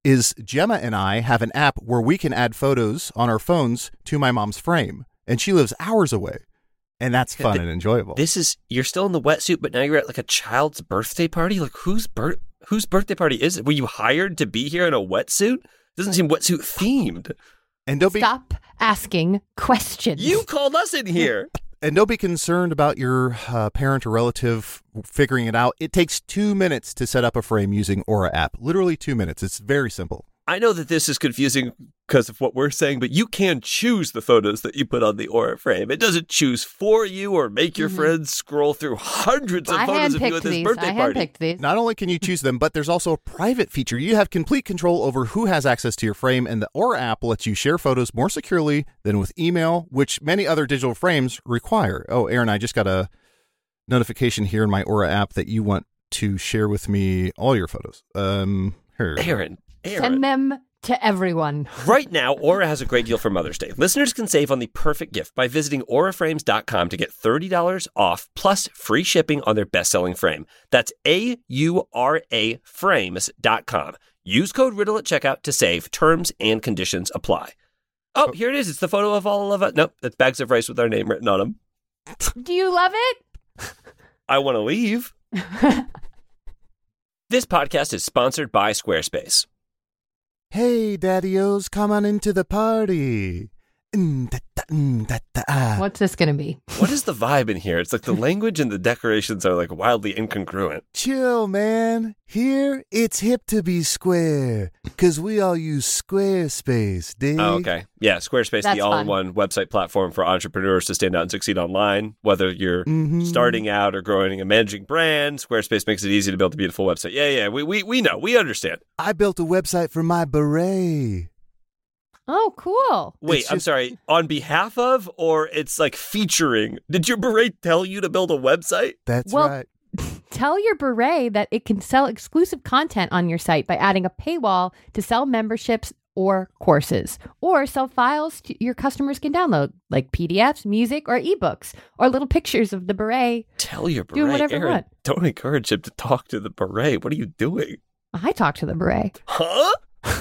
is Gemma and I have an app where we can add photos on our phones to my mom's frame, and she lives hours away. And that's fun and enjoyable. You're still in the wetsuit, but now you're at like a child's birthday party? Like whose birthday party is it? Were you hired to be here in a wetsuit? Doesn't seem wetsuit themed. And don't Stop asking questions. You called us in here. And don't be concerned about your parent or relative figuring it out. It takes 2 minutes to set up a frame using Aura app. Literally 2 minutes. It's very simple. I know that this is confusing because of what we're saying, but you can choose the photos that you put on the Aura frame. It doesn't choose for you or make your friends scroll through hundreds of photos of you at this birthday party. I handpicked these. Not only can you choose them, but there's also a private feature. You have complete control over who has access to your frame, and the Aura app lets you share photos more securely than with email, which many other digital frames require. Oh, Aaron, I just got a notification here in my Aura app that you want to share with me all your photos. Here. Aaron. Send them to everyone. Right now, Aura has a great deal for Mother's Day. Listeners can save on the perfect gift by visiting auraframes.com to get $30 off plus free shipping on their best-selling frame. That's AURA frames.com. Use code RIDDLE at checkout to save. Terms and conditions apply. Oh, here it is. It's the photo of all of us. Nope, that's bags of rice with our name written on them. Do you love it? I want to leave. This podcast is sponsored by Squarespace. Hey, daddy-os, come on into the party. What's this going to be? What is the vibe in here? It's like the language and the decorations are like wildly incongruent. Chill, man. Here, it's hip to be square, because we all use Squarespace, dig? Oh, okay. Yeah, Squarespace, That's the all-in-one website platform for entrepreneurs to stand out and succeed online. Whether you're starting out or growing a managing brand, Squarespace makes it easy to build a beautiful website. Yeah, we know. We understand. I built a website for my beret. Oh, cool. Wait, I'm sorry. On behalf of, or it's like featuring? Did your beret tell you to build a website? That's Well, right. Tell your beret that it can sell exclusive content on your site by adding a paywall to sell memberships or courses, or sell files your customers can download, like PDFs, music, or ebooks, or little pictures of the beret. Tell your beret, Doing whatever you Aaron, want. don't encourage him to talk to the beret. What are you doing? I talk to the beret. Huh?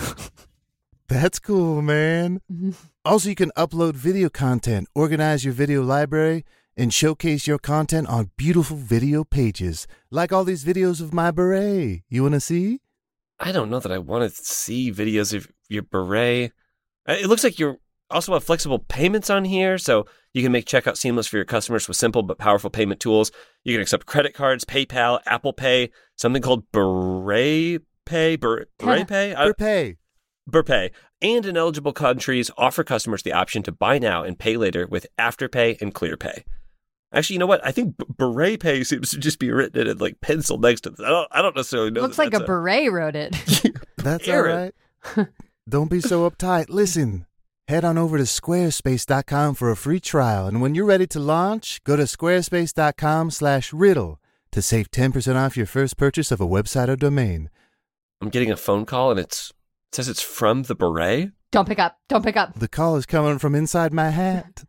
That's cool, man. Also, you can upload video content, organize your video library, and showcase your content on beautiful video pages, like all these videos of my beret. You want to see? I don't know that I want to see videos of your beret. It looks like you also have flexible payments on here, so you can make checkout seamless for your customers with simple but powerful payment tools. You can accept credit cards, PayPal, Apple Pay, something called Beret Pay, Beret Pay? Burpay, and in eligible countries offer customers the option to buy now and pay later with Afterpay and ClearPay. Actually, you know what? I think Beret Pay seems to just be written in like pencil next to this. I don't necessarily know. Looks like a beret wrote it. That's Aaron. all right. Don't be so uptight. Listen, head on over to squarespace.com for a free trial. And when you're ready to launch, go to squarespace.com/riddle to save 10% off your first purchase of a website or domain. I'm getting a phone call and it says it's from the beret. Don't pick up. Don't pick up. The call is coming from inside my hat.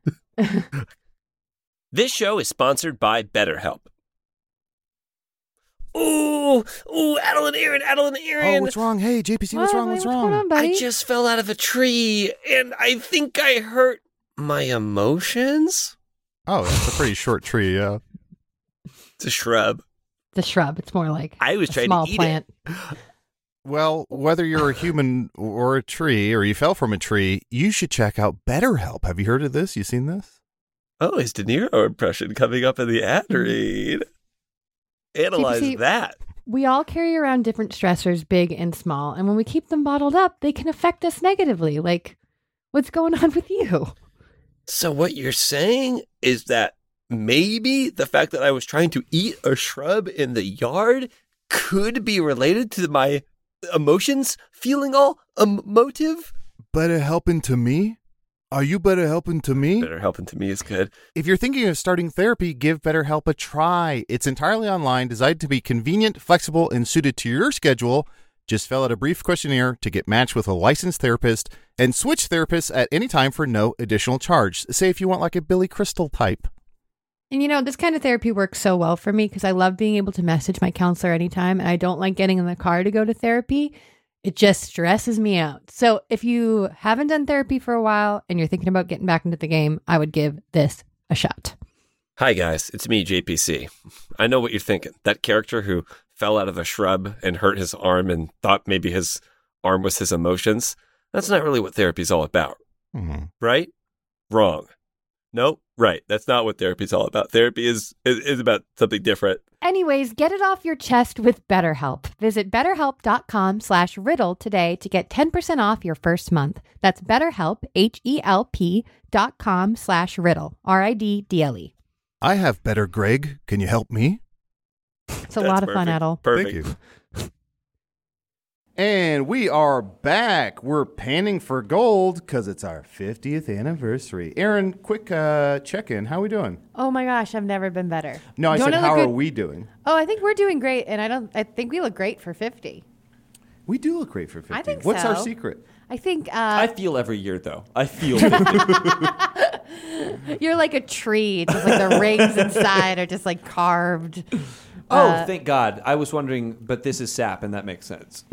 This show is sponsored by BetterHelp. Ooh, Adeline, Aaron. Oh, what's wrong? Hey, JPC, what's wrong? What's wrong? going on, buddy? I just fell out of a tree and I think I hurt my emotions. Oh, that's a pretty short tree, yeah. It's a shrub. The shrub. It's more like I was a trying small to eat plant. it. Well, whether you're a human or a tree, or you fell from a tree, you should check out BetterHelp. Have you heard of this? You seen this? Oh, his De Niro impression coming up in the ad read. Analyze JPC, that. We all carry around different stressors, big and small, and when we keep them bottled up, they can affect us negatively. Like, what's going on with you? So what you're saying is that maybe the fact that I was trying to eat a shrub in the yard could be related to my emotions feeling all emotive? Better helping to me? Are you better helping to me? Better helping to me is good. If you're thinking of starting therapy, give BetterHelp a try. It's entirely online, designed to be convenient, flexible, and suited to your schedule. Just fill out a brief questionnaire to get matched with a licensed therapist and switch therapists at any time for no additional charge. Say if you want like a Billy Crystal type. And you know, this kind of therapy works so well for me because I love being able to message my counselor anytime, and I don't like getting in the car to go to therapy. It just stresses me out. So if you haven't done therapy for a while and you're thinking about getting back into the game, I would give this a shot. Hi, guys. It's me, JPC. I know what you're thinking. That character who fell out of a shrub and hurt his arm and thought maybe his arm was his emotions. That's not really what therapy's all about. Mm-hmm. Right? Wrong. Nope. Right. That's not what therapy's all about. Therapy is about something different. Anyways, get it off your chest with BetterHelp. Visit BetterHelp.com/riddle today to get 10% off your first month. That's BetterHelp, HELP.com/riddle, RIDDLE. I have better, Greg. Can you help me? It's a lot of fun, Adel. Perfect. Thank you. And we are back. We're panning for gold because it's our 50th anniversary. Aaron, quick check-in. How are we doing? Oh my gosh, I've never been better. No, I You said, wanna how look are good? we doing? Oh, I think we're doing great, and I think we look great for 50. We do look great for 50. I think What's our so. secret? I think I feel every year, though. I feel 50. you're like a tree. Just like the rings inside are just like carved. Oh, thank God. I was wondering, but this is sap, and that makes sense.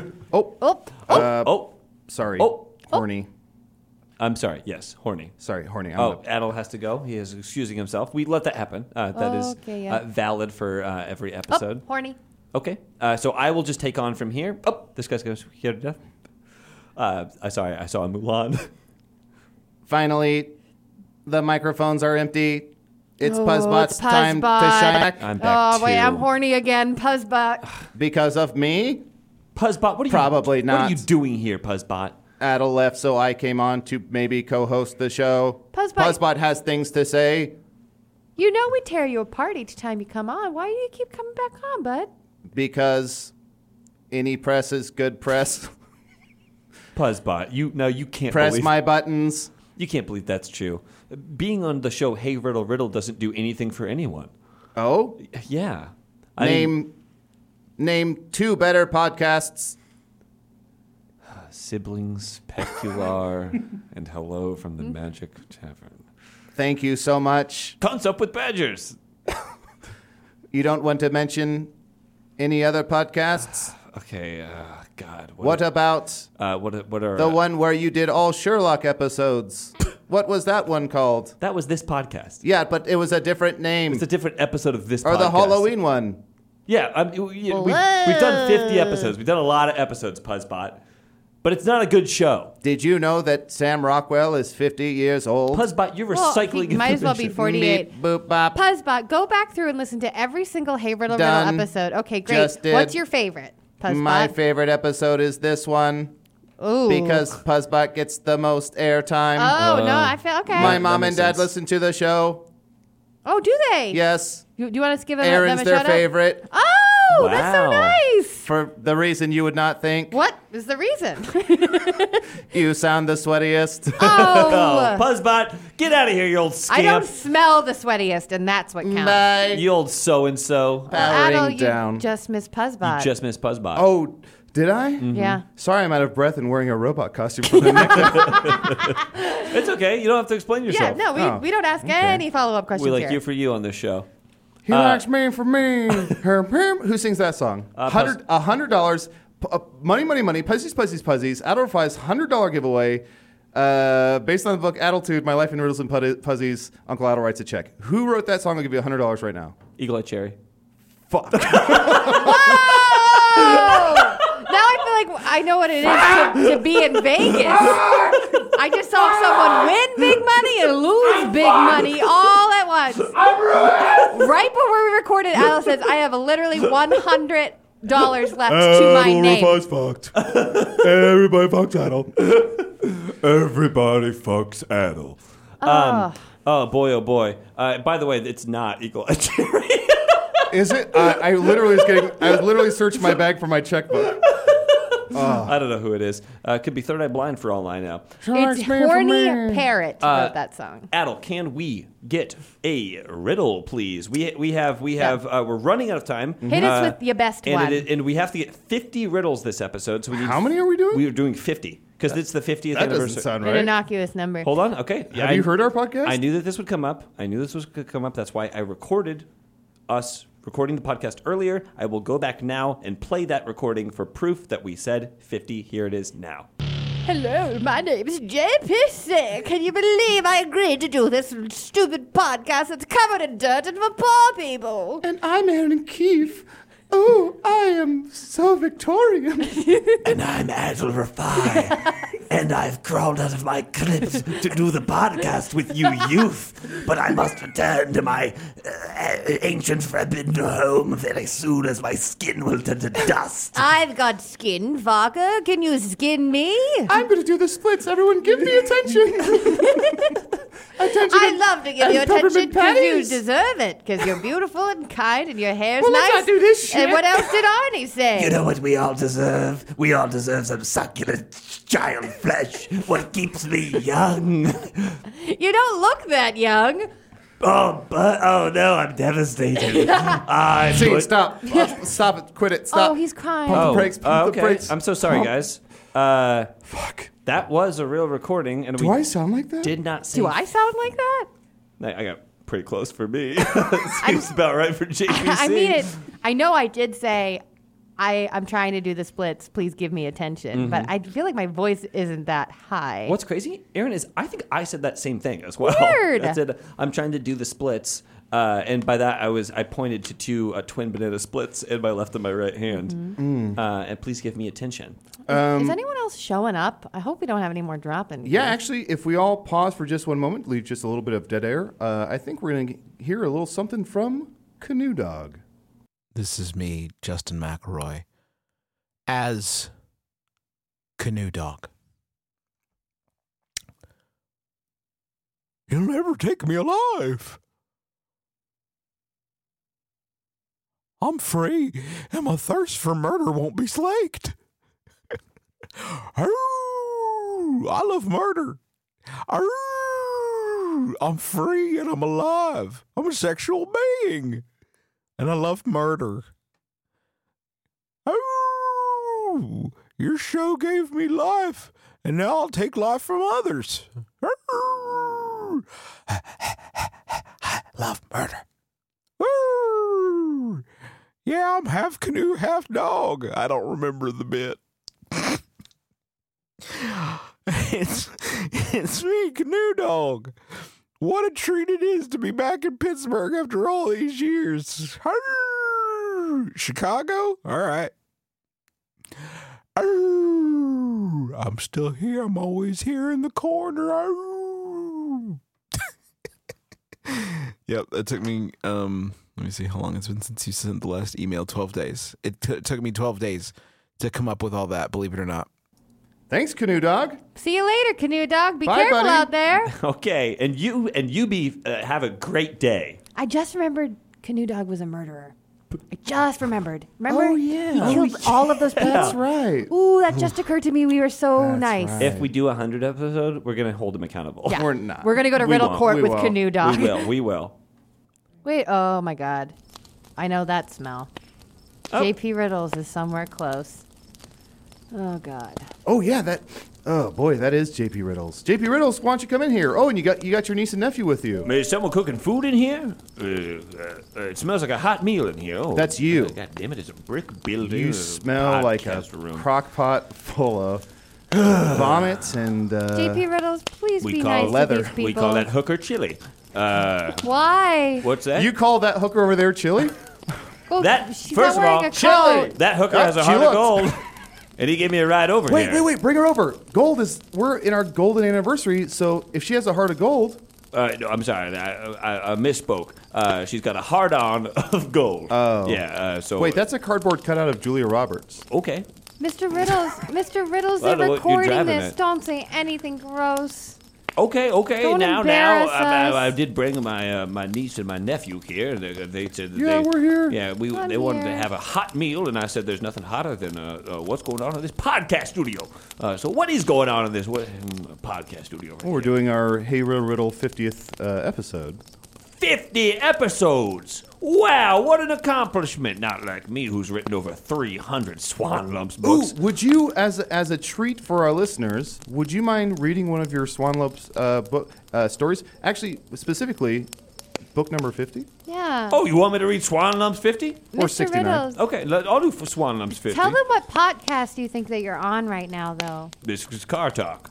Sorry. Oh. Horny. I'm sorry. Yes, horny. Sorry, horny. Adel has to go. He is excusing himself. We let that happen. That is Okay, yeah. valid for every episode. Horny. Okay. So I will just take on from here. Oh, this guy's going to hear to death. Sorry, I saw a Mulan. Finally, the microphones are empty. It's Oh, Puzzbot's it's time to Puzzbot. shine I'm back Oh, wait, too. I'm horny again. Puzzbot. because of me. Puzzbot, what are Probably you, not. What are you doing here, Puzzbot? Adel left, so I came on to maybe co-host the show. Puzzbot. Puzzbot has things to say You know we tear you apart each time you come on. Why do you keep coming back on, bud? because any press is good press. Puzzbot, you can't Press believe my buttons. You can't believe that's true. Being on the show Hey Riddle Riddle doesn't do anything for anyone. Oh? Yeah. I mean, Name two better podcasts. Siblings, Pecular, and Hello from the Magic Tavern. Thank you so much. Cons Up with Badgers. You don't want to mention any other podcasts? Okay, God. What about What are the one where you did all Sherlock episodes? What was that one called? That was this podcast. Yeah, but it was a different name. It's a different episode of this or podcast. the Halloween one. Yeah, we've done 50 episodes. We've done a lot of episodes, Puzzbot. But it's not a good show. Did you know that Sam Rockwell is 50 years old? Puzzbot, you're recycling he might as well be information. 48. Beep, boop, bop. Puzzbot, go back through and listen to every single Hey Riddle Done. Riddle episode. Okay, great. Just did. What's your favorite, Puzzbot? My favorite episode is this one Ooh. because Puzzbot gets the most airtime. Oh, no, I feel okay. My mom and makes dad sense. listen to the show. Oh, do they? Yes. Do you want us to give them, Aaron's them a their shout out? favorite. Oh, that's so Wow. nice. For the reason you would not think. What is the reason? You sound the sweatiest. Oh, Oh, Puzzbot, get out of here, you old scamp. I don't smell the sweatiest, and that's what counts. Bye. You old so-and-so. Powering Adel, you down. just missed Puzzbot. You just missed Puzzbot. Oh, did I? Yeah. Sorry, I'm out of breath and wearing a robot costume for the next It's okay. You don't have to explain Yeah, yourself. no, Oh, we don't ask any follow-up questions We like here. you for you on this show. He likes me for me. Who sings that song? $100. Money. Puzzies. Adel Fry's $100 giveaway. Based on the book Adultitude, My Life in Riddles and Puzzies, Uncle Adel writes a check. Who wrote that song? I'll give you $100 right now. Eagle Eye Cherry. Fuck. Oh! Now I feel like I know what it is to be in Vegas. I just saw someone win big money and lose big money all at once. Right before we recorded, Adel says, I have literally $100 left to my name. fucked. Everybody fucks Adel. Everybody fucks Adel. Oh, boy. By the way, it's not Eagle Eye Cherry. Is it? I was literally searching my bag for my checkbook. I don't know who it is. Could be Third Eye Blind for all I know. It's Horny Parrot wrote that song. Adel, can we get a riddle, please? We're running out of time. Hit us with your best one. And we have to get 50 riddles this episode. So we need How many are we doing? We are doing 50 because it's the 50th That anniversary. doesn't sound An right. innocuous number. Hold on. Okay. Have you heard our podcast? I knew that this would come up. That's why I recorded us recording the podcast earlier. I will go back now and play that recording for proof that we said 50. Here it is now. Hello, my name is JPC. Can you believe I agreed to do this stupid podcast that's covered in dirt and for poor people? And I'm Aaron Keefe. Oh, I am so Victorian. And I'm Adil Rafai. And I've crawled out of my crypt to do the podcast with you youth. But I must return to my ancient Frebinder home very soon, as my skin will turn to dust. I've got skin, Vodka. Can you skin me? I'm going to do the splits. Everyone give me attention. I'd love to give you and attention peppermint because you patties. deserve it. Because you're beautiful and kind and your hair's Well, nice. let's not do this shit. And what else did Arnie say? You know what we all deserve? We all deserve some succulent child flesh. What keeps me young. You don't look that young. Oh no, I'm devastated. See, stop. Stop it. Quit it. Stop. Oh, he's crying. Pump the brakes. Pump the Okay. brakes. I'm so sorry, Pump. guys. Fuck. That was a real recording. And Do I sound like that? did not say... Do I sound like that? I got pretty close for me. Seems about right for JPC. I mean it. I know I did say I'm trying to do the splits. Please give me attention. But I feel like my voice isn't that high. What's crazy, Aaron, is I think I said that same thing as well. Weird. I said I'm trying to do the splits, and by that I pointed to two twin banana splits in my left and my right hand. And please give me attention. Is anyone else showing up? I hope we don't have any more dropping. Yeah, actually, if we all pause for just one moment, leave just a little bit of dead air, I think we're going to hear a little something from Canoe Dog. This is me, Justin McElroy, as Canoe Dog. You'll never take me alive. I'm free, and my thirst for murder won't be slaked. I love murder. I'm free and I'm alive. I'm a sexual being. And I love murder. Your show gave me life, and now I'll take life from others. Love murder. Yeah, I'm half canoe, half dog. I don't remember the bit. It's me, Canoe Dog. What a treat it is to be back in Pittsburgh after all these years. Chicago? All right. I'm still here. I'm always here in the corner. Yep, that took me, let me see how long it's been since you sent the last email. 12 days. It took me 12 days to come up with all that, believe it or not. Thanks, Canoe Dog. See you later, Canoe Dog. Be Bye, careful buddy. out there. Okay, and you have a great day. I just remembered Canoe Dog was a murderer. I just remembered. Remember? Oh, yeah. He killed all of those people. That's right. Ooh, that just occurred to me. We were so That's nice. right. If we do 100 episode, we're gonna hold him accountable. Yeah. We're not. We're going to go to We Riddle won't. Court We with won't. Canoe Dog. We will. Wait, oh my God. I know that smell. Oh. JP Riddles is somewhere close. Oh, God. Oh, yeah, that... Oh, boy, that is JP Riddles. JP Riddles, why don't you come in here? Oh, and you got your niece and nephew with you. Is someone cooking food in here? It smells like a hot meal in here. Oh, That's you. God damn it, it's a brick building. You smell like a room. crock pot full of vomit and... JP Riddles, please We be call nice leather. to these people. We call that hooker chili. Why? What's that? You call that hooker over there chili? Well, That- she's first not of wearing all, a chili. coat. That hooker Oh, has a she heart of looks. gold. And he gave me a ride over here. Wait, bring her over. Gold is... We're in our golden anniversary, so if she has a heart of gold... No, I'm sorry, I misspoke. She's got a heart-on of gold. Oh. Yeah, so... Wait, that's a cardboard cutout of Julia Roberts. Okay. Mr. Riddles, I don't know they're what you're recording driving this. at. Don't say anything gross. Okay. Don't now, embarrass us. I did bring my niece and my nephew here. And they said that Yeah, we're here. Yeah, I'm they wanted to here. have a hot meal, and I said there's nothing hotter than what's going on in this podcast studio. So what is going on in this podcast studio? Well, we're doing our Hey Riddle 50th episode. 50 episodes. Wow, what an accomplishment! Not like me, who's written over 300 Swan Lumps books. Ooh, would you, as a treat for our listeners, would you mind reading one of your Swan Lumps book stories? Actually, specifically, Book number 50? Yeah. Oh, you want me to read Swan Lumps 50? Or Mr. 69. Riddles. Okay, I'll do for Swan Lumps 50. Tell them what podcast you think that you're on right now, though. This is Car Talk.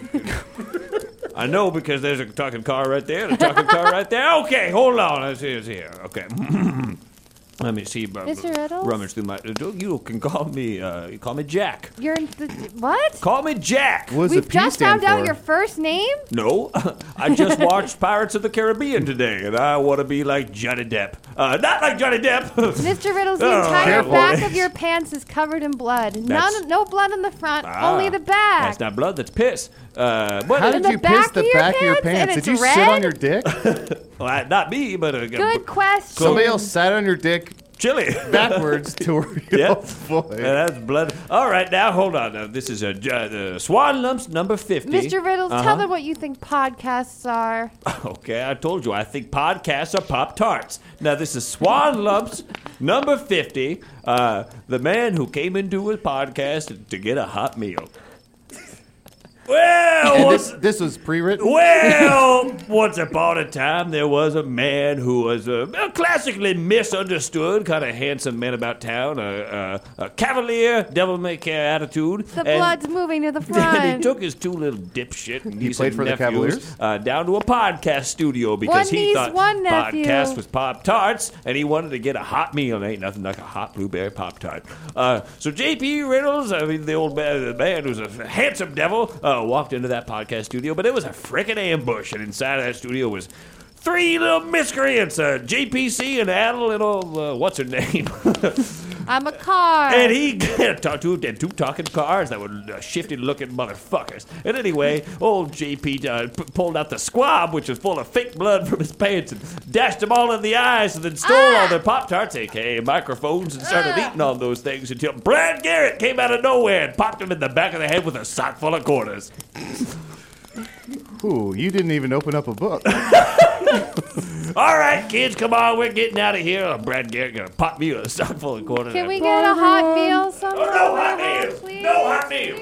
I know because there's a talking car right there and a talking car right there. Okay, hold on. Let's see. It's here. Okay. Let me see. Mr. Riddles? Rummage through my. You can call me Jack. You're in what? Call me Jack. What does the We've P just stand found out for? your first name? No, I just watched Pirates of the Caribbean today, and I want to be like Johnny Depp. Not like Johnny Depp. Mr. Riddles, the Oh, entire careful. back of your pants is covered in blood. No blood in the front, only the back. That's not blood. That's piss. How In did the you back piss the of your back of your pants, and pants? it's Did you red? sit on your dick? Well, not me, but Good question. Somebody else sat on your dick chili backwards to where you Yep. boy. That's blood. All right, now hold on. Now, this is Swan Lumps number 50. Mr. Riddles, tell them what you think podcasts are. Okay, I told you. I think podcasts are Pop-Tarts. Now, this is Swan Lumps number 50. The man who came into his podcast to get a hot meal. Well, And this was pre-written? well, once upon a time, there was a man who was a classically misunderstood, kind of handsome man about town, a cavalier, devil-may-care attitude. The blood's moving to the front. And he took his two little dipshit and He played for the nephews, down to a podcast studio because One he niece, thought one nephew. podcast was Pop-Tarts, and he wanted to get a hot meal. And ain't nothing like a hot blueberry Pop-Tart. So J.P. Riddles, I mean, the old man, the man who's a handsome devil, walked into that podcast studio, but it was a frickin' ambush, and inside of that studio was three little miscreants, JPC and Adel and old, what's her name? I'm a car. And he talked to two talking cars that were shifty-looking motherfuckers. And anyway, old JP pulled out the squab, which was full of fake blood from his pants, and dashed them all in the eyes, and then stole all their Pop-Tarts, aka microphones, and started eating all those things until Brad Garrett came out of nowhere and popped him in the back of the head with a sock full of quarters. Ooh, you didn't even open up a book. All right, kids, come on, we're getting out of here. Oh, Brad Garrett gonna pop me with a sock full of quarters. Can we get a hot meal sometime? No hot meals! No hot meals!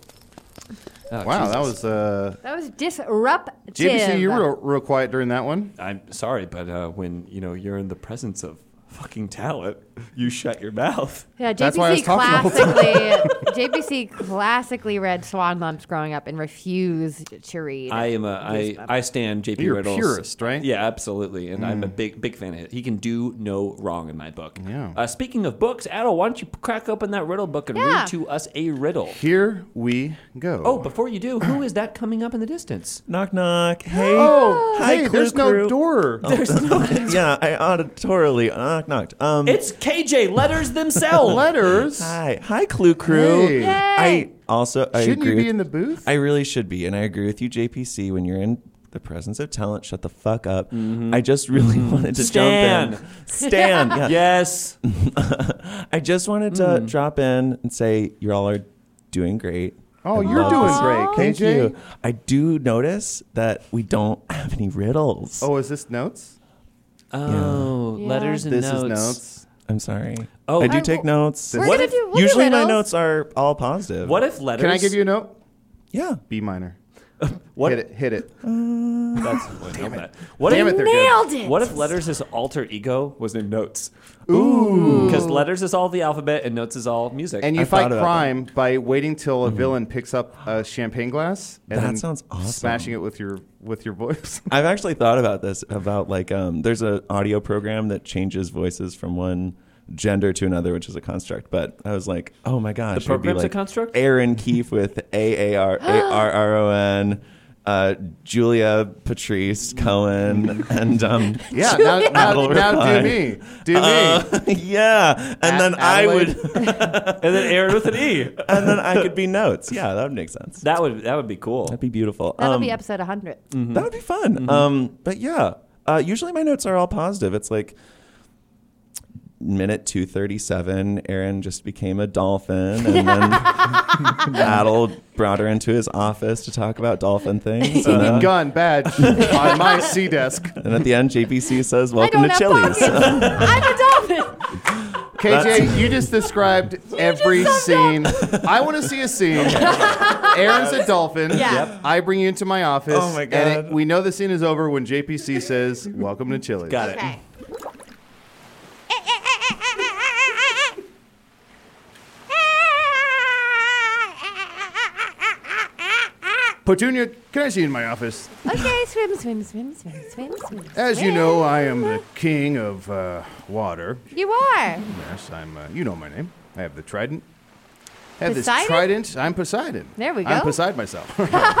Wow, that was That was disruptive. JPC, you were real quiet during that one. I'm sorry, but when you're in the presence of fucking talent, you shut your mouth. Yeah, That's why I was JPC talking the whole JPC classically read Swan Lumps growing up and refused to read. I stand JP You're a Riddles. purist, right? Yeah, absolutely, and I'm a big fan of it. He can do no wrong in my book. Yeah. Speaking of books, Adel, why don't you crack open that riddle book and Yeah. read to us a riddle? Here we go. Oh, before you do, who is that coming up in the distance? Knock, knock. Hey. Oh, Hi, hey, Clue there's no Crew. door. There's no. Yeah, I auditorily knocked. It's KJ letters themselves. Letters? Hi, Clue Crew. Hey. I Shouldn't agree you be with- in the booth? I really should be, and I agree with you, JPC. When you're in the presence of talent, shut the fuck up. I just really wanted to jump in. Stan. Yeah. Yes. I just wanted to drop in and say you all are doing great. Oh, I you're love doing this. great, Thank KJ. you. I do notice that we don't have any riddles. Oh, is this notes? Oh, Yeah. letters and This notes. is notes. I'm sorry. Oh, I do take notes. We're gonna do. We'll do Usually my riddles. notes are all positive. What if letters? Can I give you a note? Yeah. B minor. What? Hit it. Hit it. That's damn it. What Damn if, it, they're Nailed good. it. What if letters' alter ego was named Notes? Ooh. Because letters is all the alphabet and notes is all music. And you I fight thought about crime by waiting till a villain picks up a champagne glass and That then sounds awesome. smashing it with your voice. I've actually thought about this, about like there's an audio program that changes voices from one gender to another, which is a construct. But I was like, oh my gosh, The it'd be program's a like construct? Aaron Keefe with AARRON, Julia Patrice Cohen, and Yeah, now Adel do Rafai. me. Do me. Yeah, and then I would, and then Aaron with an E. and then I could be Notes. Yeah, that would make sense. That would be cool. That'd be beautiful. That'll be episode 100. That would be fun. But yeah, usually my notes are all positive. It's like minute 237, Aaron just became a dolphin, and then Adel brought her into his office to talk about dolphin things. And then, Gun badge on my C desk. and at the end, JPC says, I "Welcome don't to have Chili's." pockets. I'm a dolphin. KJ, you just described every scene. I want to see a scene. Aaron's a dolphin. Yeah. Yep. I bring you into my office. Oh, my God. And we know the scene is over when JPC says, "Welcome to Chili's." Got it. Okay. Petunia, can I see you in my office? Okay, swim. As you know, I am the king of water. You are. Yes, I'm. You know my name. I have the trident. I have this Poseidon? trident. I'm Poseidon. There we I'm go. beside myself.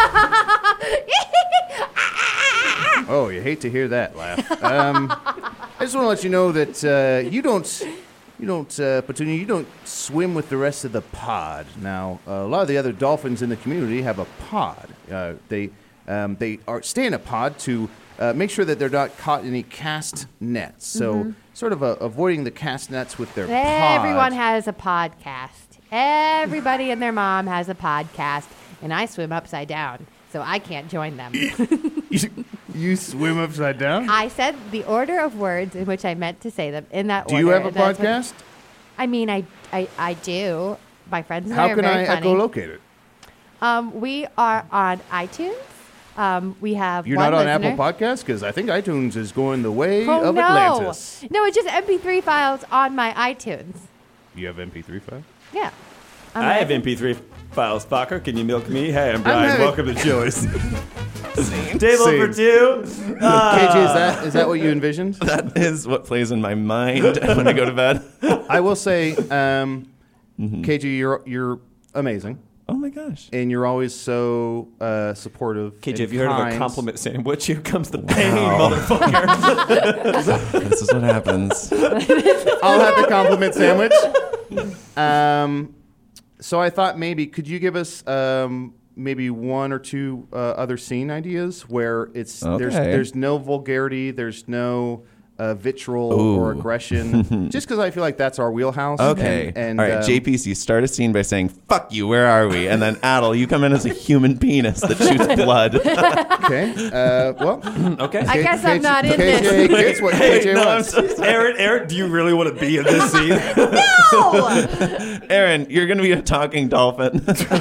Oh, you hate to hear that laugh. I just want to let you know that you don't, Petunia, you don't swim with the rest of the pod. Now, a lot of the other dolphins in the community have a pod. They stay in a pod to make sure that they're not caught in any cast nets. So, sort of avoiding the cast nets with their pod. Everyone has a podcast. Everybody and their mom has a podcast, and I swim upside down, so I can't join them. You swim upside down? I said the order of words in which I meant to say them in that order. Do you have a and that's what- podcast? I mean, I do. My friends and How I are can very I funny. echolocate it? We are on iTunes. We have You're one not on listener. Apple Podcasts? Because I think iTunes is going the way Oh, of no. Atlantis. No, it's just MP3 files on my iTunes. You have MP3 file? Yeah. I have MP3 files, Fokker. Can you milk me? Hey, I'm Brian. having- Welcome to Chili's. Table Same. for two. KJ, is that what you envisioned? That is what plays in my mind when I go to bed. I will say, KJ, you're amazing. Oh my gosh. And you're always so supportive. KJ, and have you heard of a kind. compliment sandwich? Here comes the pain, Wow. motherfucker. This is what happens. I'll have the compliment sandwich. So I thought maybe, could you give us maybe one or two other scene ideas where it's there's no vulgarity, there's no vitriol or aggression, just because I feel like that's our wheelhouse. Okay. And all right, JPC, start a scene by saying, "Fuck you, where are we?" And then Adel, you come in as a human penis that shoots blood. Okay. Well. Okay. I guess I'm not in KJ this. gets what KJ wants. Aaron, do you really want to be in this scene? No! Aaron, you're going to be a talking dolphin.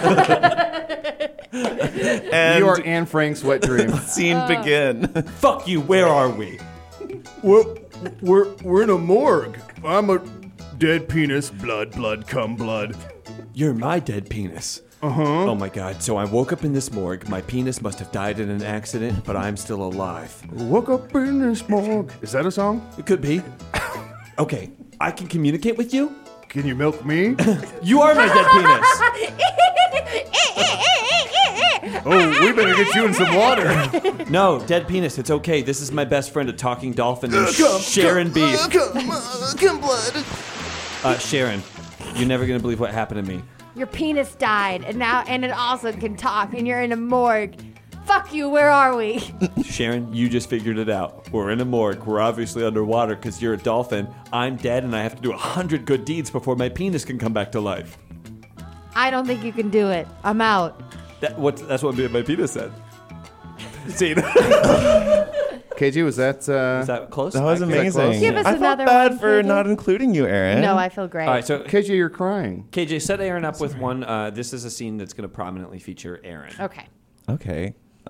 And You are Anne Frank's wet dream. scene begin. Fuck you, where are we? We're in a morgue. I'm a dead penis. Blood, come blood. You're my dead penis. Oh my god, so I woke up in this morgue. My penis must have died in an accident, but I'm still alive. Woke up in this morgue. Is that a song? It could be. Okay, I can communicate with you? Can you milk me? You are my dead penis. Oh, we better get you in some water. No, dead penis, it's okay. This is my best friend, a talking dolphin named Sharon Beef. Come blood. Sharon, you're never gonna believe what happened to me. Your penis died, and it also can talk, and you're in a morgue. Fuck you, where are we? Sharon, you just figured it out. We're in a morgue. We're obviously underwater because you're a dolphin. I'm dead, and I have to do 100 good deeds before my penis can come back to life. I don't think you can do it. I'm out. That's what my penis said. See, KG, was that? is that close? That was amazing. Give us I felt another bad one, for KJ. not including you, Aaron. No, I feel great. All right, so KJ, you're crying. KJ, set Aaron up with one. This is a scene that's going to prominently feature Aaron. Okay. Okay.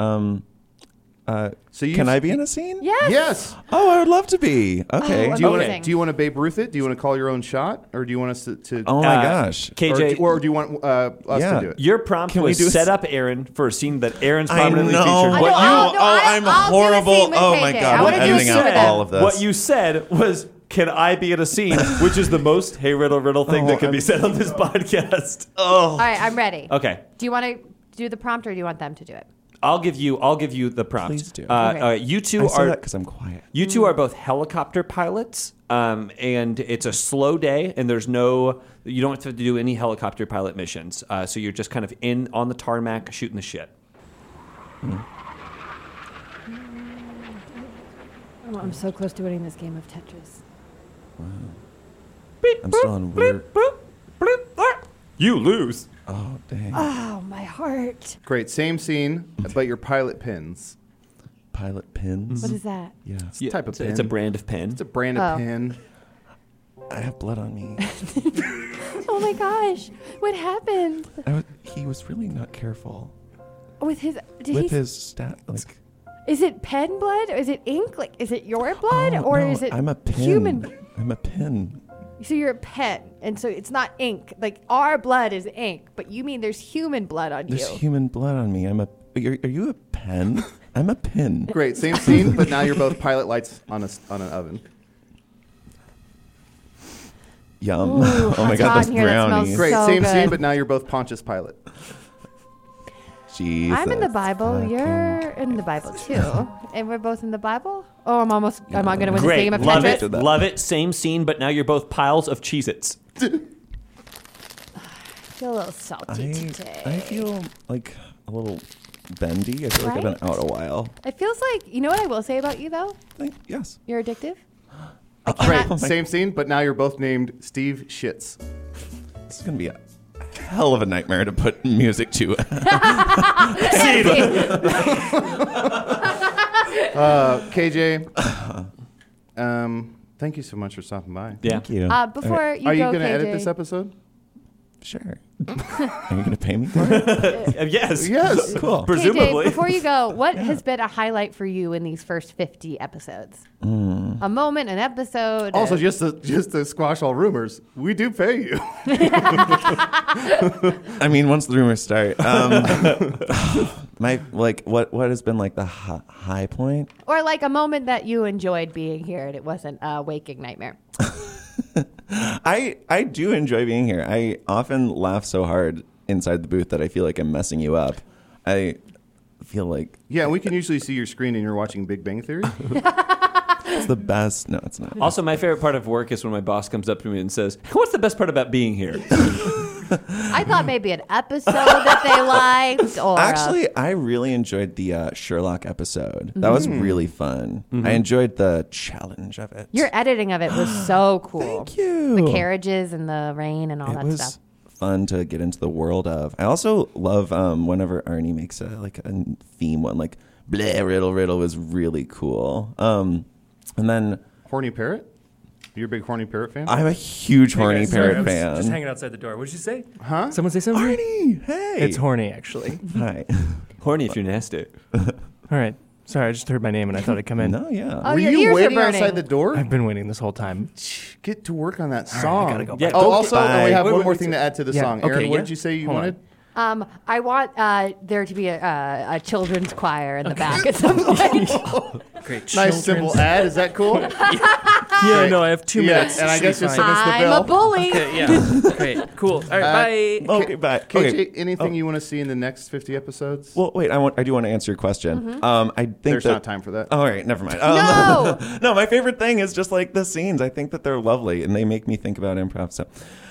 So you Can I be in a scene? Yes. Yes. Oh, I would love to be. Okay. Oh, Do you amazing. want? Do you want to Babe Ruth it? Do you want to call your own shot, or do you want us to? Oh my gosh. KJ, or do you want us Yeah. to do it? your prompt Can we was do a set s- up Aaron for a scene that Aaron's I prominently know. featured. What I'll do I'm a horrible. scene with Oh my KJ. god. I I'm wanna do a editing scene out with him. all of this. What you said was, "Can I be in a scene?" Which is the most hey riddle thing that can be said on this podcast. All right, I'm ready. Okay, Do you want to do the prompt, or do you want them to do it? I'll give you the prompt. Please do. Okay. You two I say are that because I'm quiet. You two are both helicopter pilots, and it's a slow day, and you don't have to do any helicopter pilot missions. So you're just kind of on the tarmac shooting the shit. Oh, I'm so close to winning this game of Tetris. I'm still on weird. You lose. Oh, dang. Oh, my heart. Great, same scene, but your pilot pins. Pilot pins. What is that? Yeah. Type of pin. It's a brand of pen. It's a brand of Oh. pin. I have blood on me. Oh my gosh. What happened? He was really not careful. With his... Like, is it pen blood? Or is it ink? Like, is it your blood? Oh, or no, is it I'm a pen. human? I'm a pen. So you're a pen. And so it's not ink. Like, our blood is ink. But you mean there's human blood on There's you. human blood on me. Are you a pen? I'm a pin. Great, same scene, but now you're both pilot lights on an oven. Yum. Ooh, oh my it's God, hot those in here. That smells brownies. Great, so same good. scene, but now you're both Pontius Pilate. Jesus. I'm in the Bible. You're in the Bible too. And we're both in the Bible? Oh, am I going to win the Great. game of Love Tetris? it. Love it. Same scene, but now you're both piles of Cheez-Its. I feel a little salty today. I feel like a little bendy. I feel like I've Right? been out a while. It feels like, you know what I will say about you though? Yes. You're addictive. Great, same scene, but now you're both named Steve Shits. This is going to be a hell of a nightmare to put music to. KJ, thank you so much for stopping by. Yeah. Thank you. Before you Are you go, going to KJ, edit this episode? Sure. Are you going to pay me for it? Yes. Yes. Cool. Presumably. KJ, before you go, what has been a highlight for you in these first 50 episodes? A moment, an episode. Also, just to squash all rumors, we do pay you. I mean, once the rumors start, what has been like the high point? Or like a moment that you enjoyed being here and it wasn't a waking nightmare. I do enjoy being here. I often laugh so hard inside the booth that I feel like I'm messing you up. I feel like Yeah, we can usually see your screen and you're watching Big Bang Theory. it's the best. No, it's not. Also, my favorite part of work is when my boss comes up to me and says, "What's the best part about being here?" I thought maybe an episode that they liked. Or Actually, I really enjoyed the Sherlock episode. That was really fun. I enjoyed the challenge of it. your editing of it was so cool. Thank you. The carriages and the rain and all It that was stuff. fun to get into the world of. I also love whenever Arnie makes a theme one, like Bleh Riddle Riddle was really cool. And then Horny Parrot? You're a big Horny Parrot fan? I'm a huge Horny guys, sorry, Parrot I was fan. Just hanging outside the door. What did you say? Huh? Someone say something? Arnie, hey. It's horny, actually. Hi. Horny if you're nasty. All right. Sorry, I just heard my name and I thought I'd come in. No, yeah. Oh, Were your you ears are waiting burning. outside the door? I've been waiting this whole time. Get to work on that right, I song. gotta go Yeah, back. Oh, go also, bye. we have Wait, one wait, more wait, thing to add to the yeah, song. okay, Aaron, what yeah. did you say you Hold on. wanted? I want there to be a children's choir in the back at some point. Great. Nice simple ad. Is that cool? Yeah, no, I have 2 minutes. and I Should guess be just fine. Mr. I'm Bell. a bully. Okay, yeah. Great. Cool. All right, bye. Okay, bye. KJ, Okay. anything you want to see in the next 50 episodes? Well, wait. I do want to answer your question. I think There's that, not time for that. All right, never mind. No! No, my favorite thing is just like the scenes. I think that they're lovely and they make me think about improv. So,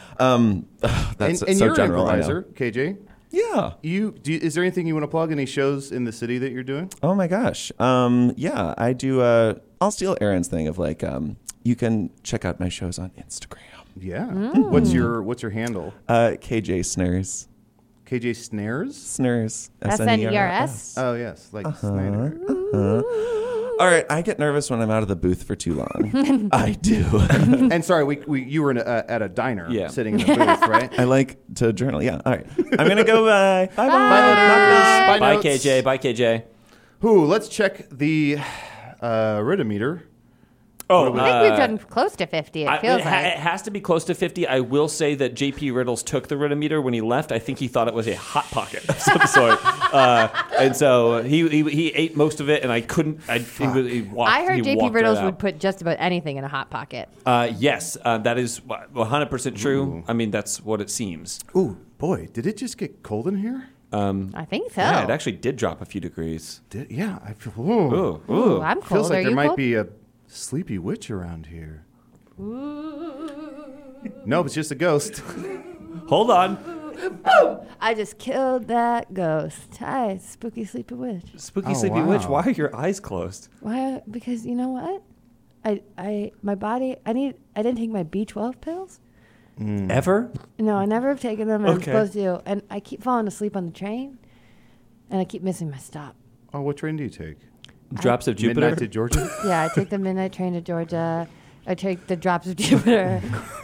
that's and so you're general. an I know. improviser, KJ. Yeah. Is there anything you want to plug? Any shows in the city that you're doing? Oh my gosh. Yeah, I do. I'll steal Aaron's thing of like, you can check out my shows on Instagram. Yeah. What's your handle? KJ Snares. KJ Snares? Snares. SNERS. Oh yes, like Snyder. All right, I get nervous when I'm out of the booth for too long. I do. And sorry, you were at a diner, Yeah. sitting in a booth, right? I like to journal. Yeah. All right. I'm gonna go. Bye. Bye. Bye, Bye, notes. KJ. Bye, KJ. Let's check the Rhythmometer. Oh, I think we've done close to 50, it feels it like. has to be close to 50. I will say that JP Riddles took the Rhythmometer when he left. I think he thought it was a Hot Pocket of some sort. And so he ate most of it, and I couldn't. He walked, I heard he JP walked Riddles right out. would put just about anything in a Hot Pocket. Yes, that is 100% true. Ooh. I mean, that's what it seems. Ooh, boy, did it just get cold in here? I think so. Yeah, it actually did drop a few degrees. Yeah, I feel. Ooh. Ooh, Ooh, ooh. I'm cold. Feels like Are there you might cold? be a sleepy witch around here. Nope, it's just a ghost. Hold on. I just killed that ghost. Hi, spooky sleepy witch. Spooky Oh, Sleepy wow. Witch, why are your eyes closed? Why? Because you know what? My body. I didn't take my B12 pills. Ever? No, I never have taken them. I'm Okay. supposed to, and I keep falling asleep on the train, and I keep missing my stop. Oh, what train do you take? Drops of Jupiter? Midnight to Georgia? Yeah, I take the midnight train to Georgia. I take the drops of Jupiter.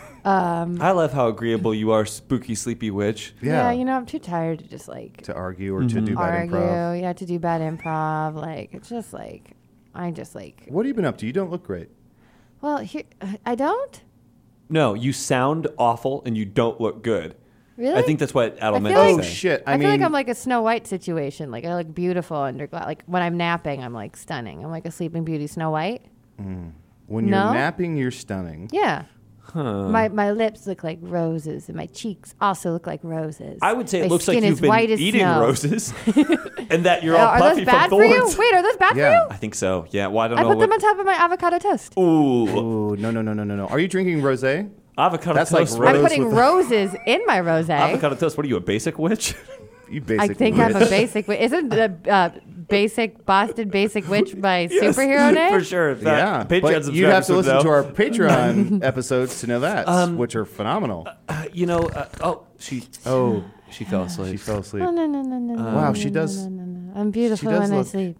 I love how agreeable you are, spooky, sleepy witch. Yeah, you know, I'm too tired to just like to argue or to do bad improv. Yeah, to do bad improv. Like it's just like I just like. What have you been up to? You don't look great. Well, here I don't. No, you sound awful and you don't look good. Really? I think that's what Adel meant like, to say. Shit! I feel like I'm like a Snow White situation. Like I look beautiful under glass. Like when I'm napping, I'm like stunning. I'm like a Sleeping Beauty Snow White. When you're napping, you're stunning. Yeah. Huh. My lips look like roses, and my cheeks also look like roses. I would say it my looks like skin you've is been white as eating snow. roses, and that you're all Are puffy those bad from for you? thorns. Wait, are those bad for you? I think so. Yeah. Well, I don't I know. put them on top of my avocado toast. Ooh, no. Are you drinking rosé? Avocado That's toast. like I'm putting roses in my rosé. Avocado toast. What are you, a basic witch? You I basic. think I'm a basic witch. Isn't the basic Boston Basic Witch my superhero name? For sure. Yeah, Patreon but you have to subscribers would listen know. to our Patreon episodes to know that, which are phenomenal. You know. She fell asleep. She fell asleep. No. Wow, she does. No. I'm beautiful does when I look sleep.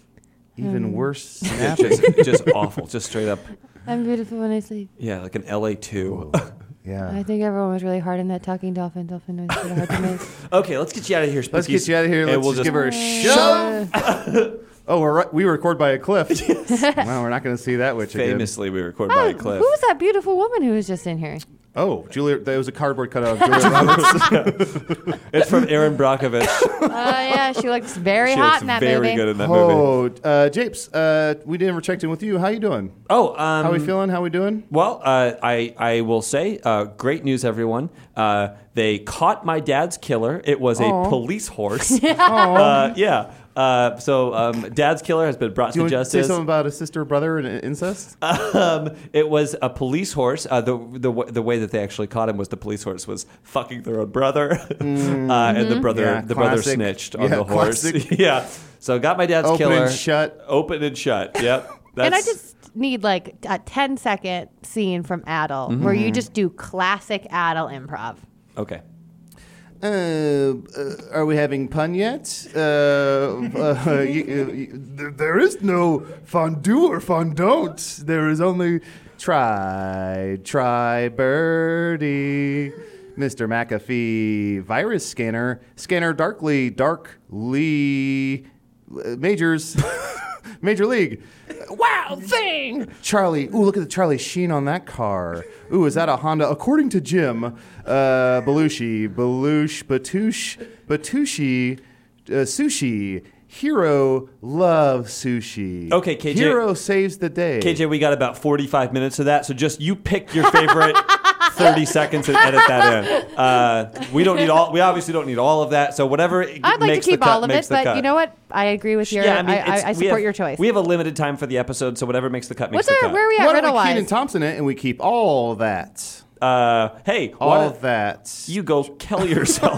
Even worse. just awful. Just straight up. I'm beautiful when I sleep. Yeah, like an LA2. Yeah. I think everyone was really hard on that talking dolphin. Dolphin was really hard to make. Okay, let's get you out of here, Spookies. Let's get you out of here. And Let's we'll just give her a shove. Oh, we record by a cliff. Well, we're not going to see that witch again. Famously, we record by a cliff. Who was that beautiful woman who was just in here? Oh, Julia. There was a cardboard cutout of Julia Roberts. It's from Aaron Brockovich. Yeah, she looks very She hot looks in that very movie. good in that movie. Japes, we never checked in with you. How you doing? Oh, how we feeling? How we doing? Well, I will say, great news, everyone. They caught my dad's killer. It was a police horse. Yeah. So dad's killer has been brought Do you to want to say justice. something about a sister, brother, and incest? It was a police horse. The way that they actually caught him was the police horse was fucking their own brother, and the brother classic. snitched on Yeah, the horse. classic. Yeah. So got my dad's Open killer. and shut. Open and shut. Yep. And I just need like a 10-second scene from Adel where you just do classic Adel improv. Okay. Are we having pun yet? There is no fondue or fondant. There is only try birdie. Mr. McAfee virus scanner darkly Majors Major League. Wow, thing! Charlie, ooh, look at the Charlie Sheen on that car. Ooh, is that a Honda? According to Jim, Belushi, sushi. Hero loves sushi. Okay, KJ. Hero saves the day. KJ, we got about 45 minutes of that, so just you pick your favorite 30 seconds and edit that in. We obviously don't need all of that, so whatever I'd like makes to keep the cut, all of makes it, the but cut. you know what? I agree with your. Yeah, I mean, I we support have- your choice. We have a limited time for the episode, so whatever makes the cut makes the cut. Where are we at Why don't we riddle-wise? Keenan Thompson it and we keep all that? Hey, all that. You go kill yourself.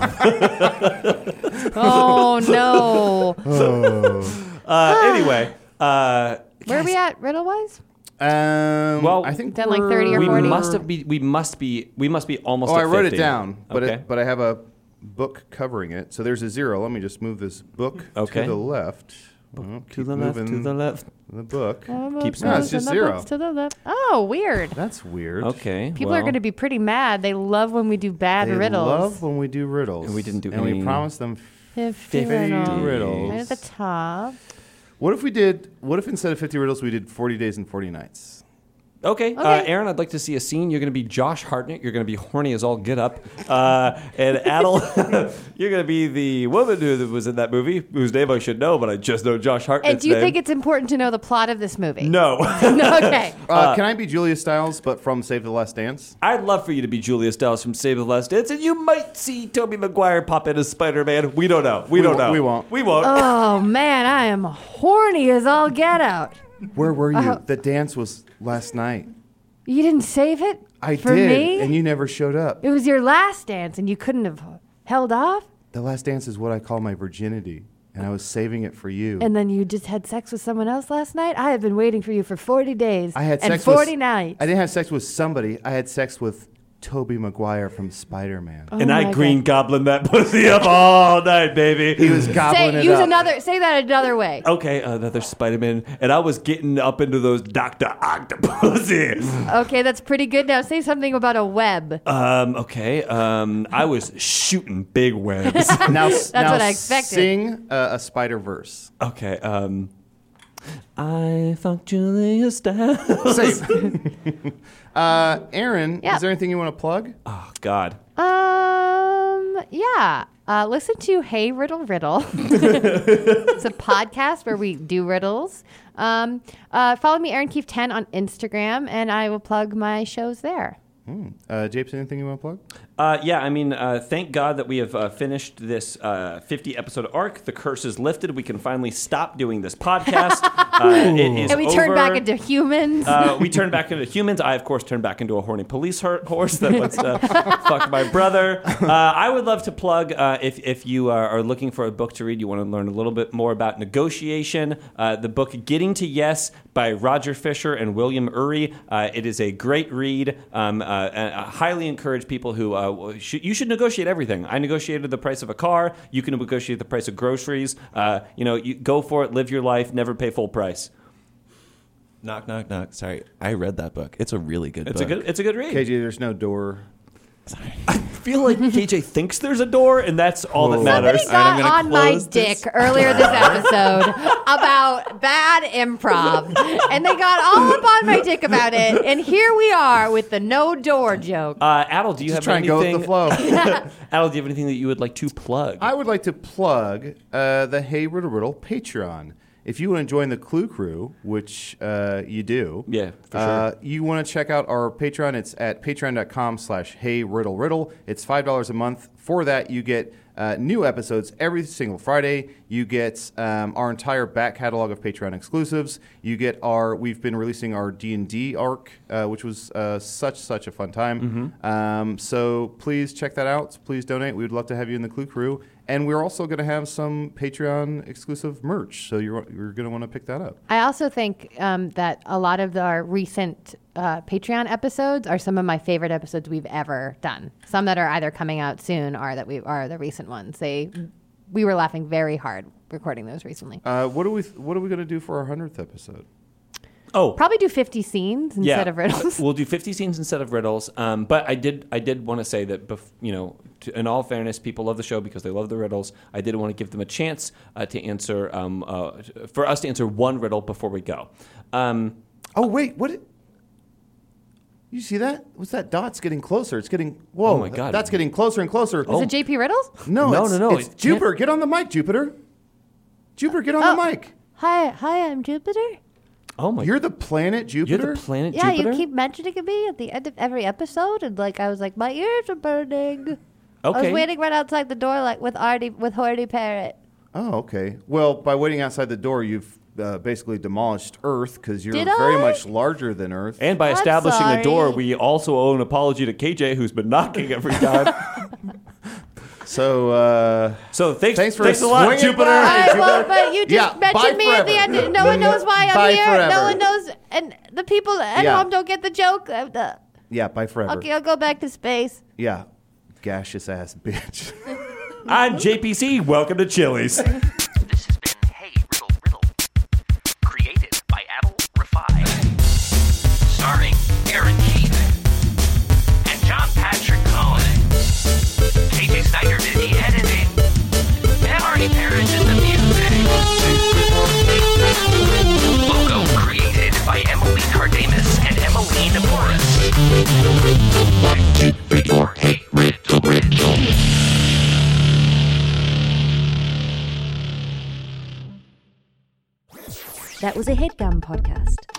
Oh no. Anyway, Where are we at riddle-wise? well, I think Done like 30 or we 40? must be almost. Oh, at I wrote it 50. down, Okay. but I have a book covering it. So there's a 0. Let me just move this book Okay. to the left. Oh, to the left, moving to the left. The book. Keeps No, it's just 0. To the left. Oh, weird. That's weird. Okay. People are going to be pretty mad. They love when we do bad They riddles. love when we do riddles. And we didn't do And any- we promised them 50 riddles. Right at the top. What if instead of 50 riddles we did 40 days and 40 nights? Okay. Aaron, I'd like to see a scene. You're going to be Josh Hartnett. You're going to be horny as all get up. And Adel, you're going to be the woman who was in that movie, whose name I should know, but I just know Josh Hartnett's And do you name. think it's important to know the plot of this movie? No. No, okay. Can I be Julia Stiles, but from Save the Last Dance? I'd love for you to be Julia Stiles from Save the Last Dance, and you might see Tobey Maguire pop in as Spider-Man. We don't know. We don't know. We won't. We won't. Oh, man, I am horny as all get out. Where were you? The dance was last night. You didn't save it I for did, me? and you never showed up. It was your last dance, and you couldn't have held off? The last dance is what I call my virginity, and I was saving it for you. And then you just had sex with someone else last night? I have been waiting for you for 40 days I had and sex 40 with, nights. I didn't have sex with somebody. I had sex with Tobey Maguire from Spider-Man. And I Green Goblin that pussy up all night, baby. He was gobbling it up. Say that another way. Okay, another Spider-Man. And I was getting up into those Dr. Octopussy. Okay, that's pretty good. Now say something about a web. Okay. I was shooting big webs. That's what I expected. Sing a Spider-Verse. Okay. I fucked Julia Stiles. Same. Aaron, Yeah. is there anything you want to plug? Oh, God. Yeah. Listen to Hey Riddle Riddle. It's a podcast where we do riddles. Follow me, Aaron Keefe 10 on Instagram, and I will plug my shows there. Japes, anything you want to plug? Yeah, I mean, thank God that we have finished this 50-episode arc. The curse is lifted. We can finally stop doing this podcast. It is And we turn back into humans. We turn back into humans. I, of course, turn back into a horny police horse that wants to fuck my brother. I would love to plug, if you are looking for a book to read, you want to learn a little bit more about negotiation, the book Getting to Yes by Roger Fisher and William Ury. It is a great read. I highly encourage people who you should negotiate everything. I negotiated the price of a car. You can negotiate the price of groceries. You go for it, live your life, never pay full price. Knock, knock, knock. Sorry, I read that book. It's a really good book. It's a good read. KJ, there's no door. I feel like KJ thinks there's a door, and that's all that matters. Somebody got on my dick earlier this episode about bad improv, and they got all up on my dick about it, and here we are with the no door joke. Adel, do you Just have try and anything? go with the flow. Adel, do you have anything that you would like to plug? I would like to plug the Hey Riddle Riddle Patreon. If you want to join the Clue Crew, which you do, yeah, for sure. You want to check out our Patreon. It's at patreon.com/HeyRiddleRiddle. It's $5 a month. For that, you get new episodes every single Friday. You get our entire back catalog of Patreon exclusives. You get we've been releasing our D&D arc, which was such a fun time. Mm-hmm. So please check that out. Please donate. We would love to have you in the Clue Crew. And we're also going to have some Patreon exclusive merch, so you're going to want to pick that up. I also think that a lot of our recent Patreon episodes are some of my favorite episodes we've ever done. Some that are either coming out soon or that are the recent ones. We were laughing very hard recording those recently. What are we going to do for our 100th episode? Oh, probably do 50 scenes instead of riddles. We'll do 50 scenes instead of riddles. But I did want to say that, in all fairness, people love the show because they love the riddles. I did want to give them a chance to answer, for us to answer one riddle before we go. Oh wait, what? You see that? What's that? Dot's getting closer. It's getting. Whoa! Oh my God! That's getting closer and closer. Is it JP Riddles? No. It's It Jupiter. Get on the mic, Jupiter. Jupiter, get on the mic. Hi, I'm Jupiter. Oh my! You're the planet Jupiter. You're the planet Yeah, Jupiter. you keep mentioning me at the end of every episode, and I was like, my ears are burning. Okay. I was waiting right outside the door, with Horty Parrot. Oh, okay. Well, by waiting outside the door, you've basically demolished Earth because you're Did very I? much larger than Earth. And by I'm establishing a door, sorry. we also owe an apology to KJ, who's been knocking every time. So thanks for a lot, swinging Jupiter. by. But you just mentioned me at the end. No one knows why I'm Bye here. forever. No one knows, and the people at home don't get the joke. Yeah, bye forever. Okay, I'll go back to space. Yeah, gaseous ass bitch. I'm JPC. Welcome to Chili's. This has been Hey Riddle Riddle, created by Adel Rafai, starring Aaron Keefe and John Patrick Cohen. KJ Snyder did the editing, and Artie Parrish did the music. Logo created by Emily Cardamus and Emmeline Morris. Keep your Hey Riddle Riddle. That was a HeadGum podcast.